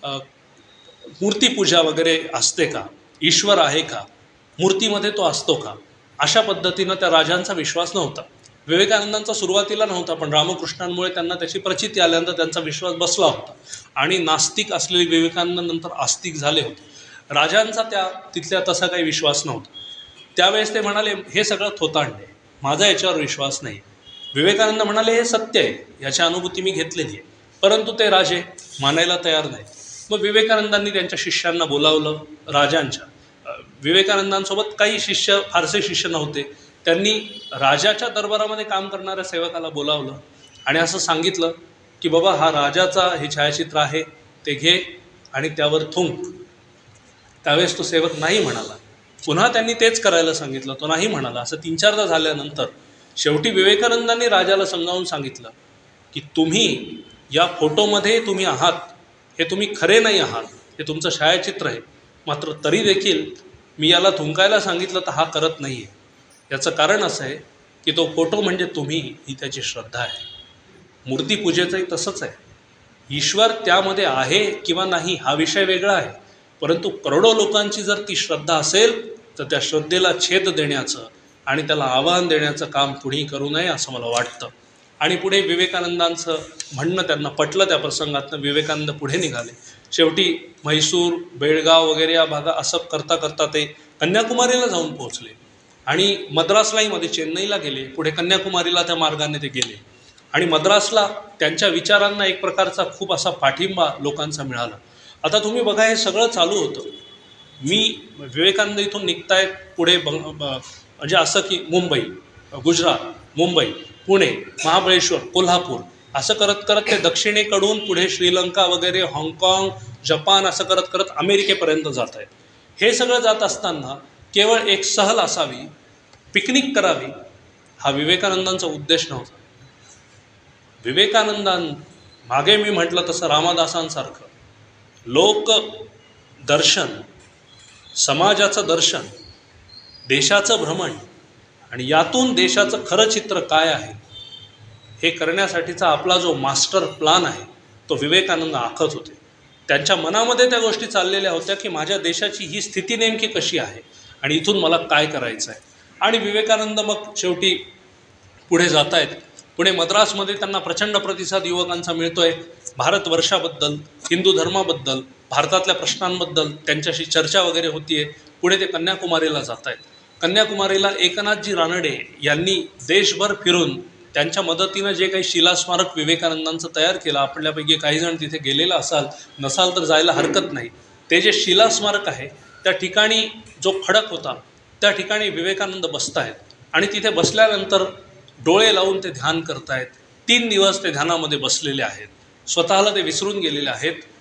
मूर्तीपूजा वगैरे असते का, ईश्वर आहे का, मूर्तीमध्ये तो असतो का, अशा पद्धतीनं त्या राजांचा विश्वास नव्हता. विवेकानंदांचा सुरुवातीला नव्हता, पण रामकृष्णांमुळे त्यांना त्याची प्रचिती आल्यानंतर त्यांचा विश्वास बसला होता. आणि नास्तिक असलेले विवेकानंद नंतर आस्तिक झाले होते. राजांचा तिथल्या तसा काही विश्वास नव्हता. त्यावेळेस ते म्हणाले हे सगळं थोतांड आहे, माझा याच्यावर विश्वास नाही. विवेकानंद म्हणाले हे सत्य आहे, याची अनुभूती मी घेतलेली आहे. परंतु ते राजे मानायला तयार नाहीत. मग विवेकानंदांनी त्यांच्या शिष्यांना बोलावलं राजांच्या. विवेकानंदांसोबत काही शिष्य, फारसे शिष्य नव्हते. त्यांनी राजाच्या दरबारामध्ये काम करणाऱ्या सेवकाला बोलावलं आणि असं सांगितलं की बाबा हा राजाचा हे छायाचित्र आहे, ते घे आणि त्यावर थुंक. त्यावेळेस तो सेवक नाही म्हणाला. पुन्हा त्यांनी तेच करायला सांगितलं, तो नाही म्हणाला. असं 3-4दा झाल्यानंतर शेवटी विवेकानंदांनी राजाला समजावून सांगितलं की तुम्ही या फोटोमध्ये तुम्ही आहात, हे तुम्ही खरे नाही आहात, हे तुमचं छायाचित्र आहे. मात्र तरी देखील मी याला थुंकायला सांगितलं तर हा करत नाही आहे. याचं कारण असं आहे की तो फोटो म्हणजे तुम्ही, ही त्याची श्रद्धा आहे. मूर्तीपूजेचंही तसंच आहे. ईश्वर त्यामध्ये आहे किंवा नाही हा विषय वेगळा आहे, परंतु करोडो लोकांची जर ती श्रद्धा असेल तर त्या श्रद्धेला छेद देण्याचं आणि त्याला आव्हान देण्याचं काम कुणी करू नये असं मला वाटतं. आणि पुढे विवेकानंदांचं म्हणणं त्यांना पटलं. त्या प्रसंगातनं विवेकानंद पुढे निघाले. शेवटी म्हैसूर, बेळगाव वगैरे या भागा असं करता करता ते कन्याकुमारीला जाऊन पोहोचले आणि मद्रासलाही मध्ये चेन्नईला गेले. पुढे कन्याकुमारीला त्या मार्गाने ते गेले आणि मद्रासला त्यांच्या विचारांना एक प्रकारचा खूप असा पाठिंबा लोकांचा मिळाला. आता तुम्ही बघा हे सगळं चालू होतं. विवेकानंद इथून निघतायत पुढे म्हणजे असं की मुंबई, गुजरात, मुंबई, पुणे, महाबळेश्वर, कोल्हापूर असं करत करत ते दक्षिणेकडून पुढे श्रीलंका वगैरे, हाँगकाँग, जपान असं करत करत अमेरिकेपर्यंत जात आहेत. हे सगळं जात असताना केवळ एक सहल असावी, पिकनिक करावी हा विवेकानंदांचा उद्देश नव्हता. मागे मी म्हटलं तसं रामदासांसारखं लोक दर्शन, समाजाचं दर्शन, देशाचं भ्रमण आणि यातून देशाचं खरं चित्र काय आहे हे करण्यासाठीचा आपला जो मास्टर प्लान आहे तो विवेकानंद आखत होते. त्यांच्या मनामध्ये त्या गोष्टी चाललेल्या होत्या की माझ्या देशाची ही स्थिती नेमकी कशी आहे आणि इथून मला काय करायचं आहे. आणि विवेकानंद मग शेवटी पुढे जात आहेत. पुढे मद्रासमध्ये त्यांना प्रचंड प्रतिसाद युवकांचा मिळतो आहे. भारतवर्षाबद्दल, हिंदू धर्माबद्दल, भारतातल्या प्रश्नांबद्दल त्यांच्याशी चर्चा वगैरे होती आहे. पुढे ते कन्याकुमारीला जात आहेत. कन्याकुमारीला एकनाथजी रानडे यांनी देशभर फिरून त्यांच्या मदतीनं जे काही शिलास्मारक विवेकानंदांचं तयार केलं, आपल्यापैकी काही जण तिथे गेलेला नसाल तर जायला हरकत नाही. ते जे शिलास्मारक आहे त्या ठिकाणी जो खडक होता त्या ठिकाणी विवेकानंद बसत आहेत आणि तिथे बसल्यानंतर डोळे लावून ते ध्यान करतायत. 3 दिवस ते ध्यानामध्ये बसलेले आहेत. स्वतःला ते विसरून गेलेले आहेत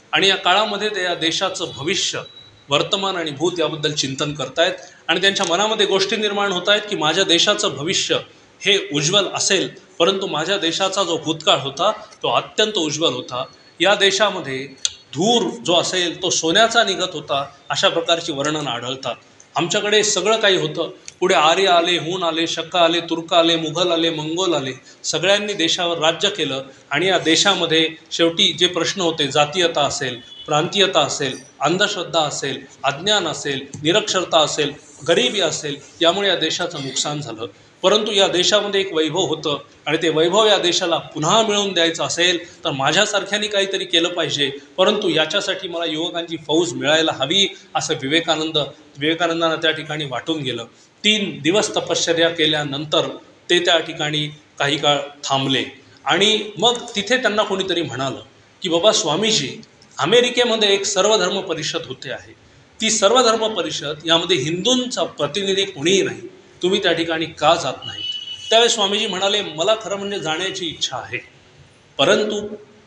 आणि या काळामध्ये ते या देशाचं भविष्य, वर्तमान आणि भूत याबद्दल चिंतन करतायत आणि त्यांच्या मनामध्ये गोष्टी निर्माण होत आहेत की माझ्या देशाचं भविष्य हे उज्ज्वल असेल, परंतु माझ्या देशाचा जो भूतकाळ होता तो अत्यंत उज्ज्वल होता. या देशामध्ये धूर जो असेल तो सोन्याचा निघत होता, अशा प्रकारची वर्णन आढळतात. आमच्याकडे सगळं काही होतं. पुढे आर्य आले, हूण आले, शक आले, तुर्क आले, मुघल आले, मंगोल आले, सगळ्यांनी देशावर राज्य केलं आणि या देशामध्ये शेवटी जे प्रश्न होते, जातीयता असेल, प्रांतीयता असेल, अंधश्रद्धा असेल, अज्ञान असेल, निरक्षरता असेल, गरिबी असेल, यामुळे या देशाचं नुकसान झालं. परंतु या देशामध्ये एक वैभव होतं आणि ते वैभव या देशाला पुन्हा मिळवून द्यायचं असेल तर माझ्यासारख्यांनी काहीतरी केलं पाहिजे, परंतु याच्यासाठी मला युवकांची फौज मिळायला हवी, असं विवेकानंदांना त्या ठिकाणी वाटून गेलं. 3 दिवस तपश्चर्या केल्यानंतर ते त्या ठिकाणी काही काळ थांबले आणि मग तिथे त्यांना कोणीतरी म्हणालं की बाबा स्वामीजी, अमेरिकेमध्ये एक सर्वधर्म परिषद होते आहे, ती सर्वधर्म परिषद, यामध्ये हिंदूंचा प्रतिनिधी कोणीही नाही, तुम्ही त्या ठिकाणी का जात नाहीत? त्यावेळेस स्वामीजी म्हणाले, मला खरं म्हणजे जाण्याची इच्छा आहे, परंतु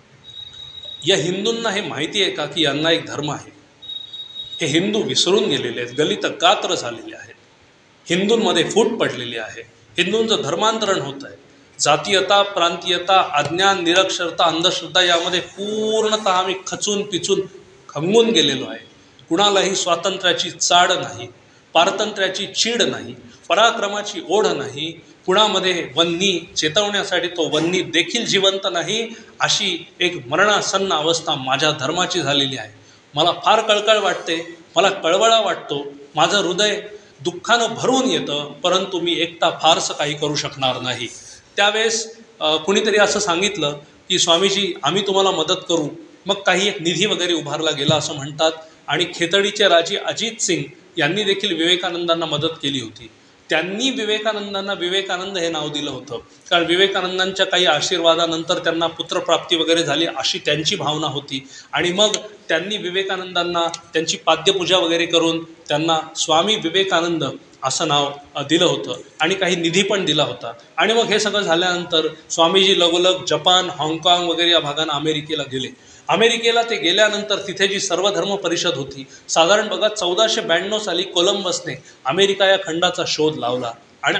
या हिंदूंना हे माहिती आहे का की यांना एक धर्म आहे? हे हिंदू विसरून गेलेले आहेत, गलित गात्र झालेले आहेत, हिंदूंमध्ये फूट पडलेली आहे, हिंदूंचं धर्मांतरण होत आहे. जातीयता, प्रांतीयता, अज्ञान, निरक्षरता, अंधश्रद्धा यामध्ये पूर्णतः आम्ही खचून पिचून खंगून गेलेलो आहे. कुणालाही स्वातंत्र्याची चाड नाही, पारतंत्र्याची चीड नाही, पराक्रमाची ओढ नाही, कुणामध्ये वन्नी चेतवण्यासाठी तो वन्नी देखील जिवंत नाही, अशी एक मरणासन्न अवस्था माझ्या धर्माची झालेली आहे. मला फार कळकळ वाटते, मला कळवळा वाटतो, माझं हृदय दुःखानं भरून येतं, परंतु मी एकटा फारसं काही करू शकणार नाही. त्यावेळेस कुणीतरी असं सांगितलं की स्वामीजी, आम्ही तुम्हाला मदत करू. मग काही एक निधी वगैरे उभारला गेला असं म्हणतात आणि खेतडीचे राजे अजित सिंग यांनी देखील विवेकानंदांना मदत केली होती. त्यांनी विवेकानंदांना विवेकानंद हे नाव दिलं होतं, कारण विवेकानंदांच्या काही आशीर्वादानंतर त्यांना पुत्रप्राप्ती वगैरे झाली अशी त्यांची भावना होती. आणि मग त्यांनी विवेकानंदांना त्यांची पाद्यपूजा वगैरे करून त्यांना स्वामी विवेकानंद असं नाव दिलं होतं आणि काही निधी पण दिला होता. आणि मग हे सगळं झाल्यानंतर स्वामीजी लगोलग जपान, हाँगकाँग वगैरे या भागांना अमेरिकेला गेले. अमेरिकेला ते गेल्यानंतर तिथे जी सर्वधर्म परिषद होती, साधारण बघा 1492 साली कोलंबसने अमेरिका या खंडाचा शोध लावला आणि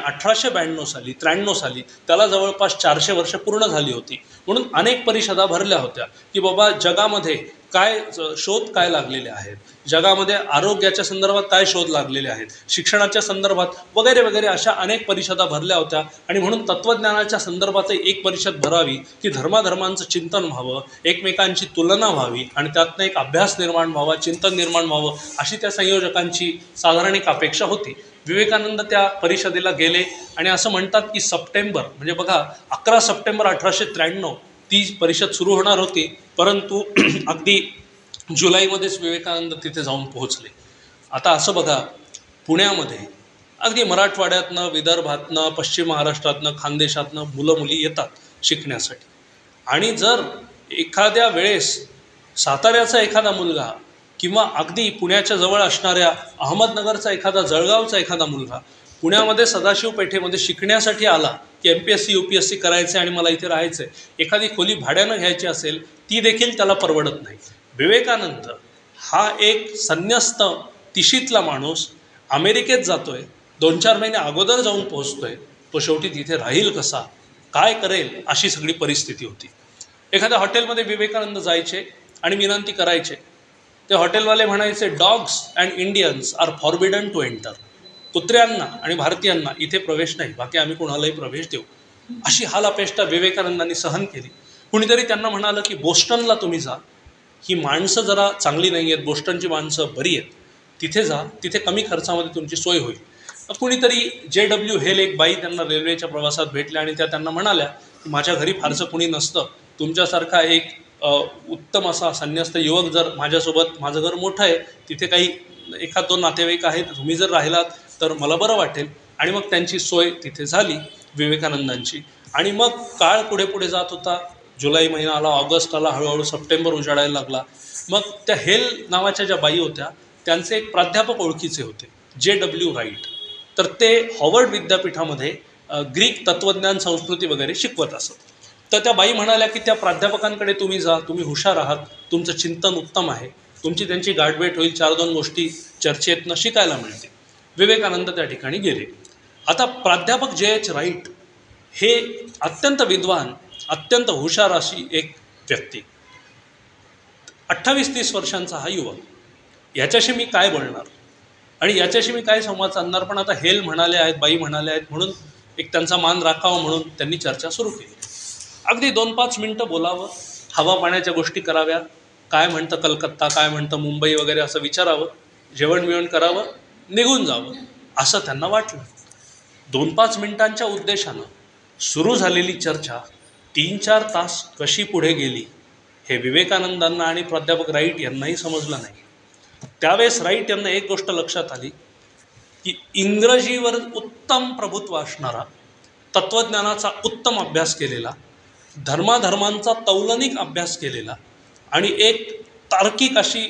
1893 साली त्याला जवळपास 400 वर्ष पूर्ण झाली होती. म्हणून अनेक परिषदा भरल्या होत्या की बाबा जगामध्ये काय शोध काय लागलेले आहेत, जगामध्ये आरोग्याच्या संदर्भात काय शोध लागलेले आहेत, शिक्षणाच्या संदर्भात वगैरे वगैरे अशा अनेक परिषदा भरल्या होत्या. आणि म्हणून तत्त्वज्ञानाच्या संदर्भातही एक परिषद भरावी की धर्माधर्मांचं चिंतन व्हावं, एकमेकांची तुलना व्हावी आणि त्यातनं एक अभ्यास निर्माण व्हावा, चिंतन निर्माण व्हावं, अशी त्या संयोजकांची साधारण एक अपेक्षा होती. विवेकानंद त्या परिषदेला गेले आणि असं म्हणतात की सप्टेंबर, म्हणजे बघा 11 सप्टेंबर 1893 ती परिषद सुरू होणार होती, परंतु अगदी जुलैमध्येच विवेकानंद तिथे जाऊन पोहोचले. आता असं बघा, पुण्यामध्ये अगदी मराठवाड्यातनं, विदर्भातनं, पश्चिम महाराष्ट्रातनं, खानदेशातनं मुलं मुली येतात शिकण्यासाठी. आणि जर एखाद्या वेळेस साताऱ्याचा एखादा मुलगा किंवा अगदी पुण्याच्या जवळ असणाऱ्या अहमदनगरचा एखादा, जळगावचा एखादा मुलगा पुण्यामध्ये सदाशिव पेठेमध्ये शिकण्यासाठी आला की MPSC UPSC करायचं आणि मला इथे राहायचं आहे, एखादी खोली भाड्यानं घ्यायची असेल, ती देखील त्याला परवडत नाही. विवेकानंद हा एक संन्यस्त तिशीतला माणूस अमेरिकेत जातोय, 2-4 महिने अगोदर जाऊन पोहोचतोय, तो शेवटी तिथे राहील कसा, काय करेल, अशी सगळी परिस्थिती होती. एखाद्या हॉटेलमध्ये विवेकानंद जायचे आणि विनंती करायचे. ते हॉटेलवाले म्हणायचे, dogs and Indians are forbidden to enter. कुत्र्यांना आणि भारतीयांना इथे प्रवेश नाही, बाकी आम्ही कोणालाही प्रवेश देऊ. अशी हालापेष्टा विवेकानंदांनी सहन केली. कुणीतरी त्यांना म्हणालं की बोस्टनला तुम्ही जा, ही माणसं जरा चांगली नाही आहेत, बोस्टनची माणसं बरी आहेत, तिथे जा, तिथे कमी खर्चामध्ये तुमची सोय होईल. कुणीतरी JW हेल एक बाई त्यांना रेल्वेच्या प्रवासात भेटल्या आणि त्या त्यांना म्हणाल्या की माझ्या घरी फारसं कुणी नसतं, तुमच्यासारखा एक उत्तम असा संन्यस्त युवक जर माझ्यासोबत, माझं घर मोठं आहे, तिथे काही 1-2 नातेवाईक आहेत, तुम्ही जर राहिलात तर मला बरं वाटेल. आणि मग त्यांची सोय तिथे झाली विवेकानंदांची. आणि मग काळ पुढे पुढे जात होता. जुलै महिना आला, ऑगस्ट आला, हळूहळू सप्टेंबर उजाडायला लागला. मग त्या हेल नावाच्या ज्या बाई होत्या, त्यांचे एक प्राध्यापक ओळखीचे होते, JW राईट. तर ते हॉवर्ड विद्यापीठामध्ये ग्रीक तत्त्वज्ञान, संस्कृती वगैरे शिकवत असत. तर त्या बाई म्हणाल्या की त्या प्राध्यापकांकडे तुम्ही जा, तुम्ही हुशार आहात, तुमचं चिंतन उत्तम आहे, तुमची त्यांची गाठभेट होईल, 4-2 गोष्टी चर्चेतनं शिकायला मिळतील. विवेकानंद त्या ठिकाणी गेले. आता प्राध्यापक J.H. राईट हे अत्यंत विद्वान, अत्यंत हुशार अशी एक व्यक्ती, 28-30 वर्षांचा हा युवक, याच्याशी मी काय बोलणार आणि याच्याशी मी काय संवाद साधणार. पण आता हेल म्हणाले आहेत, बाई म्हणाले आहेत म्हणून एक त्यांचा मान राखावा म्हणून त्यांनी चर्चा सुरू केली. अगदी 2-5 मिनटं बोलावं, हवा पाण्याच्या गोष्टी कराव्या, काय म्हणतं कलकत्ता, काय म्हणतं मुंबई वगैरे असं विचारावं, जेवण बिवण करावं, निघून जावं असं त्यांना वाटलं. 2-5 मिनिटांच्या उद्देशानं सुरू झालेली चर्चा 3-4 तास कशी पुढे गेली हे विवेकानंदांना आणि प्राध्यापक राईट यांनाही समजलं नाही. त्यावेळेस राईट यांना एक गोष्ट लक्षात आली की इंग्रजीवर उत्तम प्रभुत्व असणारा, तत्त्वज्ञानाचा उत्तम अभ्यास केलेला, धर्माधर्मांचा तौलनिक अभ्यास केलेला आणि एक तार्किक अशी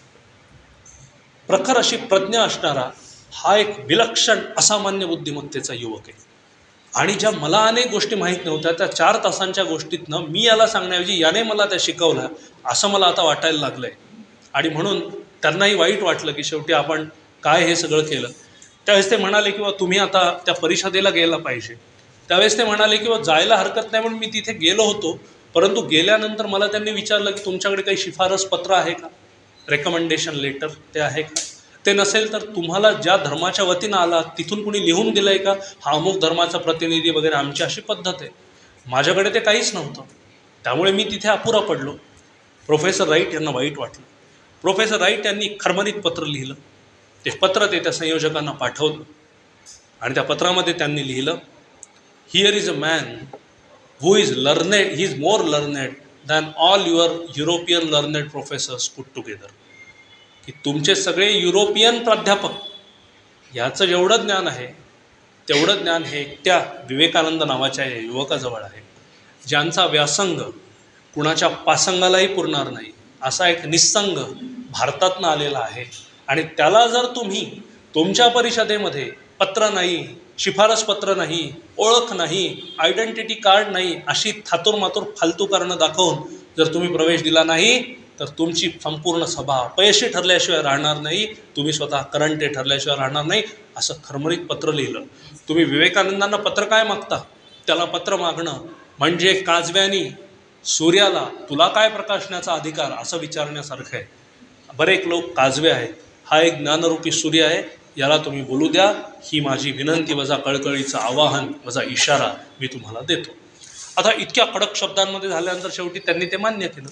प्रखर अशी प्रज्ञा असणारा हा एक विलक्षण असामान्य बुद्धिमत्तेचा युवक आहे. आणि ज्या मला अनेक गोष्टी माहीत नव्हत्या त्या 4 तासांच्या गोष्टीतनं मी याला सांगण्याऐवजी याने मला त्या शिकवल्या असं मला आता वाटायला लागलं आहे. आणि म्हणून त्यांनाही वाईट वाटलं की शेवटी आपण काय हे सगळं केलं. त्यावेळेस ते म्हणाले किंवा तुम्ही आता त्या परिषदेला गेला पाहिजे. त्यावेळेस ते म्हणाले किंवा जायला हरकत नाही म्हणून मी तिथे गेलो होतो, परंतु गेल्यानंतर मला त्यांनी विचारलं की तुमच्याकडे काही शिफारस पत्र आहे का, रेकमेंडेशन लेटर ते आहे का. ते नसेल तर तुम्हाला ज्या धर्माच्या वतीनं आला तिथून कुणी लिहून दिलं आहे का, हा अमुक धर्माचा प्रतिनिधी वगैरे, आमची अशी पद्धत आहे. माझ्याकडे ते काहीच नव्हतं, त्यामुळे मी तिथे अपुरा पडलो. प्रोफेसर राईट यांना वाईट वाटलं. प्रोफेसर राईट यांनी खरमरीत पत्र लिहिलं. ते पत्र ते त्या संयोजकांना पाठवलं आणि त्या पत्रामध्ये त्यांनी लिहिलं, here is a man who is learned, he is more learned than all your European learned professors put together. की तुमचे सगळे युरोपियन प्राध्यापक याचं जेवढं ज्ञान आहे तेवढं ज्ञान हे त्या विवेकानंद नावाच्या या युवकाजवळ आहे, ज्यांचा व्यासंग कुणाच्या पासंगालाही पुरणार नाही असा एक निस्संग भारतातनं आलेला आहे. आणि त्याला जर तुम्ही तुमच्या परिषदेमध्ये पत्र नाही, शिफारस पत्र नाही, ओळख नाही, आयडेंटिटी कार्ड नाही, अशी थातूरमातूर फालतू कारणं दाखवून जर तुम्ही प्रवेश दिला नाही तर तुमची संपूर्ण सभा अपयशी ठरल्याशिवाय राहणार नाही, तुम्ही स्वतः करंटे ठरल्याशिवाय राहणार नाही, असं खरमरीत पत्र लिहिलं. तुम्ही विवेकानंदांना पत्र काय मागता, त्याला पत्र मागणं म्हणजे काजव्यानी सूर्याला तुला काय प्रकाशण्याचा अधिकार असं विचारण्यासारखं आहे. बरेच लोक काजवे आहेत, हा एक ज्ञानरूपी सूर्य आहे, याला तुम्ही बोलू द्या, ही माझी विनंती वजा कळकळीचं आवाहन वजा इशारा मी तुम्हाला देतो. आता इतक्या कडक शब्दांमध्ये झाल्यानंतर शेवटी त्यांनी ते मान्य केलं.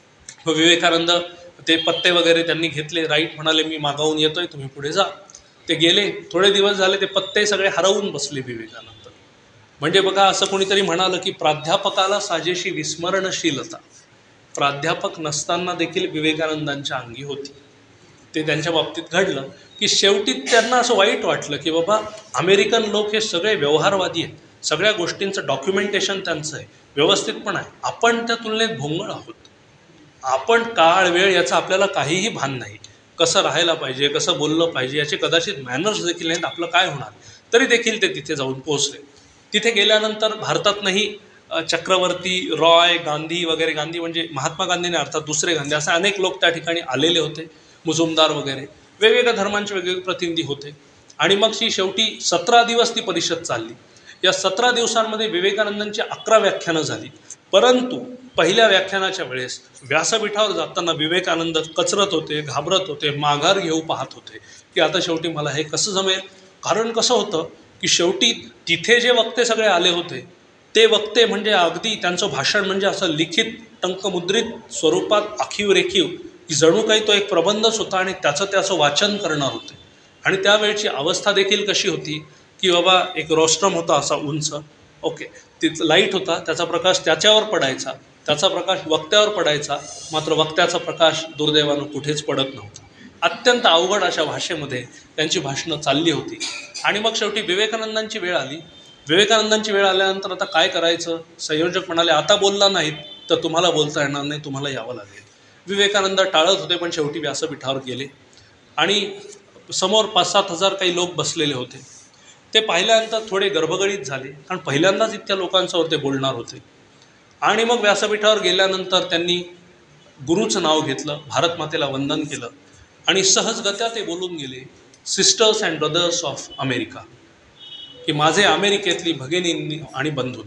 मग विवेकानंद ते पत्ते वगैरे त्यांनी घेतले. राईट म्हणाले मी मागावून येतोय, तुम्ही पुढे जा. ते गेले. थोडे दिवस झाले ते पत्ते सगळे हरवून बसले विवेकानंद. म्हणजे बघा, असं कोणीतरी म्हणालं की प्राध्यापकाला साजेशी विस्मरणशीलता प्राध्यापक नसताना देखील विवेकानंदांच्या अंगी होती. ते त्यांच्या बाबतीत घडलं की शेवटी त्यांना असं वाईट वाटलं की बाबा अमेरिकन लोक हे सगळे व्यवहारवादी आहेत, सगळ्या गोष्टींचं डॉक्युमेंटेशन त्यांचं आहे, व्यवस्थित पण आहे. आपण त्या तुलनेत भोंगळ आहोत. आपण काळ वेळ याचं आपल्याला काहीही भान नाही, कसं राहायला पाहिजे, कसं बोललं पाहिजे याचे कदाचित मॅनर्स देखील नाहीत. आपलं काय होणार. तरी देखील ते तिथे जाऊन पोहोचले. तिथे गेल्यानंतर भारतातनंही चक्रवर्ती, रॉय, गांधी वगैरे, गांधी म्हणजे महात्मा गांधीने अर्थात दुसरे गांधी, असे अनेक लोक त्या ठिकाणी आलेले होते, मुजुमदार वगैरे, वेगवेगळ्या धर्मांचे वेगवेगळे प्रतिनिधी होते. आणि मग शेवटी 17 दिवस ती परिषद चालली. या 17 दिवसांमध्ये विवेकानंदांची 11 व्याख्यानं झाली. परंतु पहिल्या व्याख्यानाच्या वेळेस व्यासपीठावर जाताना विवेकानंद कचरत होते, घाबरत होते, माघार घेऊ पाहत होते की आता शेवटी मला हे कसं जमेल. कारण कसं होतं की शेवटी तिथे जे वक्ते सगळे आले होते ते वक्ते म्हणजे अगदी त्यांचं भाषण म्हणजे असं लिखित टंकमुद्रित स्वरूपात आखीव रेखीव की जणू काही तो एक प्रबंधच होता आणि त्याचं ते असं वाचन करणार होते. आणि त्यावेळची अवस्था देखील कशी होती की बाबा एक रोस्ट्रम होता असा उंच, ओके, तिथं लाईट होता, त्याचा प्रकाश त्याच्यावर पडायचा, त्याचा प्रकाश वक्त्यावर पडायचा, मात्र वक्त्याचा प्रकाश दुर्दैवानं कुठेच पडत नव्हता. अत्यंत अवघड अशा भाषेमध्ये त्यांची भाषणं चालली होती. आणि मग शेवटी विवेकानंदांची वेळ आली. विवेकानंदांची वेळ आल्यानंतर आता काय करायचं. संयोजक म्हणाले आता बोलला नाहीत तर तुम्हाला बोलता येणार नाही, तुम्हाला यावं लागेल. विवेकानंद टाळत होते पण शेवटी व्यासपीठावर गेले. आणि समोर 5-7 हजार काही लोक बसलेले होते. ते पाहिल्यानंतर थोडे गर्भगडीत झाले, कारण पहिल्यांदाच इतक्या लोकांसमोर ते बोलणार होते. आणि मग व्यासपीठावर गेल्यानंतर त्यांनी गुरुचं नाव घेतलं, भारतमातेला वंदन केलं आणि सहजगत्या ते बोलून गेले, sisters and brothers of America, की माझे अमेरिकेतली भगिनी आणि बंधू.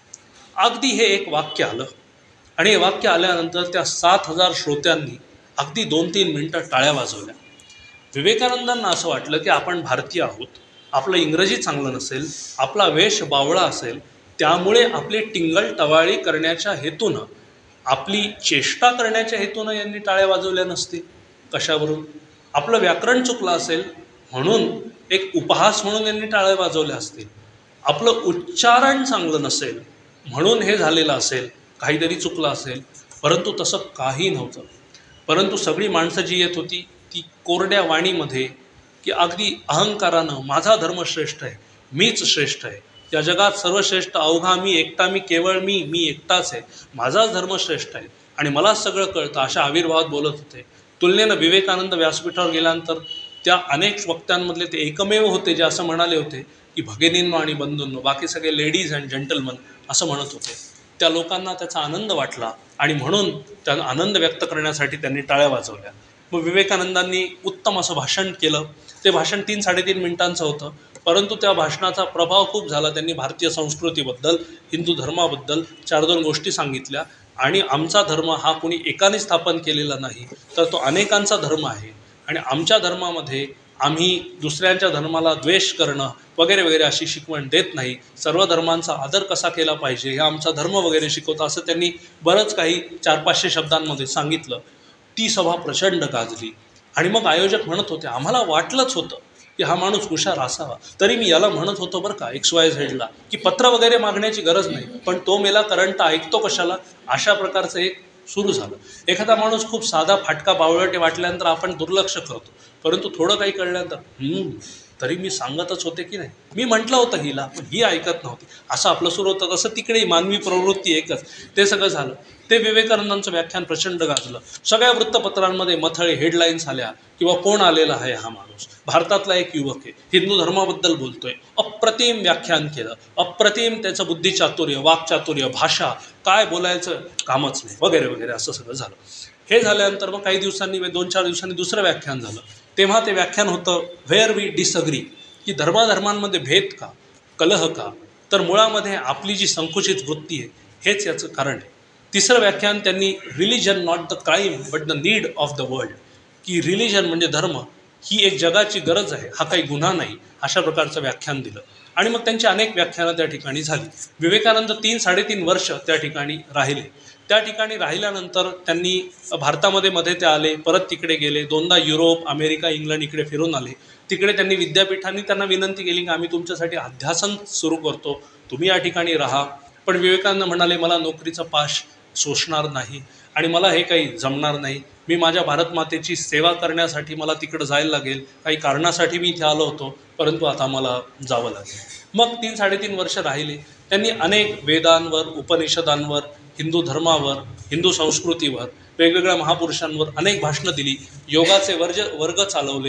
अगदी हे एक वाक्य आलं आणि हे वाक्य आल्यानंतर त्या 7,000 श्रोत्यांनी अगदी 2-3 मिनटं टाळ्या वाजवल्या. विवेकानंदांना असं वाटलं की आपण भारतीय आहोत, आपलं इंग्रजी चांगलं नसेल, आपला वेश बावळा असेल, त्यामुळे आपली टिंगल टवाळी करण्याच्या हेतूनं, आपली चेष्टा करण्याच्या हेतूनं यांनी टाळ्या वाजवल्या नसतील. कशावरून? आपलं व्याकरण चुकलं असेल म्हणून, एक उपहास म्हणून यांनी टाळ्या वाजवल्या असतील. आपलं उच्चारण चांगलं नसेल म्हणून हे झालेलं असेल, काहीतरी चुकलं असेल. परंतु तसं काही नव्हतं. परंतु सगळी माणसं जी येत होती ती कोरड्या वाणीमध्ये, की अगदी अहंकारानं माझा धर्म श्रेष्ठ आहे, मीच श्रेष्ठ आहे, या जगात सर्वश्रेष्ठ अवघा मी एकटा, मी केवळ मी एकटाच आहे, माझाच धर्म श्रेष्ठ आहे आणि मलाच सगळं कळतं, अशा आविर्भावात बोलत होते. तुलनेनं विवेकानंद व्यासपीठावर गेल्यानंतर त्या अनेक वक्त्यांमधले ते एकमेव होते जे असं म्हणाले होते की भगिनींनो आणि बंधूंनो, बाकी सगळे लेडीज अँड जेंटलमन असं म्हणत होते. त्या लोकांना त्याचा आनंद वाटला आणि म्हणून त्या आनंद व्यक्त करण्यासाठी त्यांनी टाळ्या वाजवल्या. मग विवेकानंदांनी उत्तम असं भाषण केलं. ते भाषण 3-3.5 मिनिटांचं होतं, परंतु त्या भाषणाचा प्रभाव खूप झाला. त्यांनी भारतीय संस्कृतीबद्दल, हिंदू धर्माबद्दल 4-2 गोष्टी सांगितल्या आणि आमचा धर्म हा कोणी एकाने स्थापन केलेला नाही, तर तो अनेकांचा धर्म आहे आणि आमच्या धर्मामध्ये आम्ही दुसऱ्यांच्या धर्माला द्वेष करणं वगैरे वगैरे अशी शिकवण देत नाही, सर्व धर्मांचा आदर कसा केला पाहिजे हे आमचा धर्म वगैरे शिकवतो, असं त्यांनी बरंच काही 400-500 शब्दांमध्ये सांगितलं. ती सभा प्रचंड गाजली आणि मग आयोजक म्हणत होते, आम्हाला वाटलंच होतं की हा माणूस हुशार असावा, तरी मी याला म्हणत होतो बरं का XYZला की पत्र वगैरे मागण्याची गरज नाही, पण तो मेला करंट ऐकतो कशाला, अशा प्रकारचं एक सुरू झालं. एखादा माणूस खूप साधा फाटका बावळटे वाटल्यानंतर आपण दुर्लक्ष करतो, परंतु थोडं काही कळल्यानंतर तरी मी सांगतच होते की नाही, मी म्हटलं होतं हिला, पण ही ऐकत नव्हती, असं आपलं सुरू होतं. तसं तिकडे मानवी प्रवृत्ती एकच. ते सगळं झालं. ते विवेकानंदांचं व्याख्यान प्रचंड गाजलं. सगळ्या वृत्तपत्रांमध्ये मथळे हेडलाईन्स आल्या किंवा कोण आलेला आहे हा माणूस, भारतातला एक युवक आहे, हिंदू धर्माबद्दल बोलतोय, अप्रतिम व्याख्यान केलं, अप्रतिम त्याचं बुद्धिचातुर्य, वाक्चातुर्य, भाषा, काय बोलायचं कामच नाही वगैरे वगैरे, असं सगळं झालं. हे झाल्यानंतर मग काही दिवसांनी, 2-4 दिवसांनी दुसरं व्याख्यान झालं. तेव्हा ते व्याख्यान होतं व्हेअर वी डिसअग्री, की धर्माधर्मांमध्ये भेद का, कलह का, तर मुळामध्ये आपली जी संकुचित वृत्ती आहे हेच याचं कारण आहे. तिसरं व्याख्यान त्यांनी religion not the crime but the need of the world, की रिलिजन म्हणजे धर्म ही एक जगाची गरज आहे, हा काही गुन्हा नाही, अशा प्रकारचं व्याख्यान दिलं. आणि मग त्यांची अनेक व्याख्यानं त्या ठिकाणी झाली. विवेकानंद 3-3.5 वर्ष त्या ठिकाणी राहिले. त्या ठिकाणी राहिल्यानंतर त्यांनी भारतामध्ये मध्ये ते आले, परत तिकडे गेले, 2दा युरोप, अमेरिका, इंग्लंड इकडे फिरून आले. तिकडे त्यांनी विद्यापीठांनी त्यांना विनंती केली की आम्ही तुमच्यासाठी अध्यासन सुरू करतो, तुम्ही या ठिकाणी राहा. पण विवेकानंद म्हणाले, मला नोकरीचा पाश सोसणार नाही आणि मला हे काही जमणार नाही, मी माझ्या भारतमातेची सेवा करण्यासाठी मला तिकडं जायला लागेल, काही कारणासाठी मी इथे आलो होतो, परंतु आता मला जावं लागेल. मग 3-3.5 वर्ष राहिले. त्यांनी अनेक वेदांवर, उपनिषदांवर, हिंदू धर्मावर, हिंदू संस्कृतीवर, वेगवेगळ्या महापुरुषांवर अनेक भाषणं दिली, योगाचे वर्ग चालवले,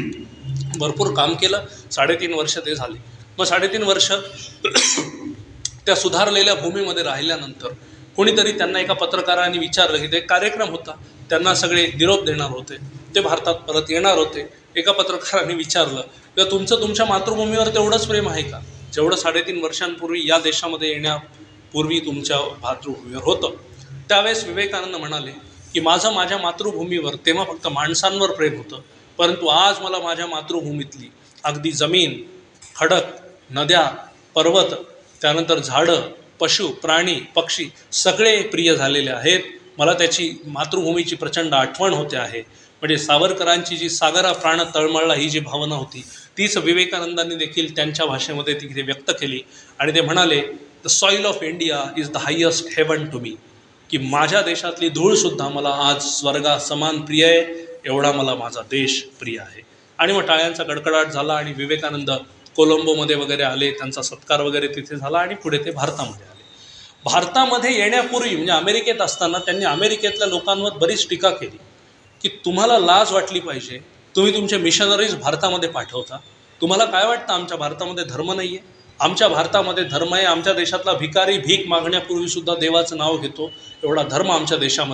भरपूर काम केलं. 3.5 वर्ष ते झाले. मग 3.5 वर्ष त्या सुधारलेल्या भूमीमध्ये राहिल्यानंतर कोणीतरी त्यांना, एका पत्रकाराने विचारलं की ते कार्यक्रम होता, त्यांना सगळे निरोप देणार होते, ते भारतात परत येणार होते. एका पत्रकाराने विचारलं की तुमचं तुमच्या मातृभूमीवर तेवढंच प्रेम आहे का जेवढं 3.5 वर्षांपूर्वी या देशामध्ये येण्यापूर्वी तुमच्या मातृभूमीवर होतं? त्यावेळेस विवेकानंद म्हणाले की माझं माझ्या मातृभूमीवर तेव्हा फक्त माणसांवर प्रेम होतं, परंतु आज मला माझ्या मातृभूमीतली अगदी जमीन, खडक, नद्या, पर्वत, त्यानंतर झाडं, पशु, प्राणी, पक्षी सगळे प्रिय झालेले आहेत. मला त्याची मातृभूमीची प्रचंड आठवण होते आहे. म्हणजे सावरकरांची जी सागरा प्राण तळमळला ही जी भावना होती, तीच विवेकानंदांनी देखील त्यांच्या भाषेमध्ये तिथे व्यक्त केली. आणि ते म्हणाले, the soil of India is the highest heaven to me, की माझ्या देशातली धूळसुद्धा मला आज स्वर्गा समान प्रिय आहे, एवढा मला माझा देश प्रिय आहे. आणि मग टाळ्यांचा कडकडाट झाला आणि विवेकानंद कोलंबोमध्ये वगैरे आले, त्यांचा सत्कार वगैरे तिथे झाला आणि पुढे ते भारतामध्ये आले. भारतामध्ये येण्यापूर्वी म्हणजे अमेरिकेत असताना त्यांनी अमेरिकेतल्या लोकांवर बरीच टीका केली की तुम्हाला लाज वाटली पाहिजे, तुम्ही तुमचे मिशनरीज भारतामध्ये पाठवता, तुम्हाला काय वाटतं आमच्या भारतामध्ये धर्म नाही आहे? आमच्या भारतामध्ये धर्म आहे. आमच्या देशातला भिकारी भीक मागण्यापूर्वीसुद्धा देवाचं नाव घेतो, एवढा धर्म आमच्या देशामध्ये आहे.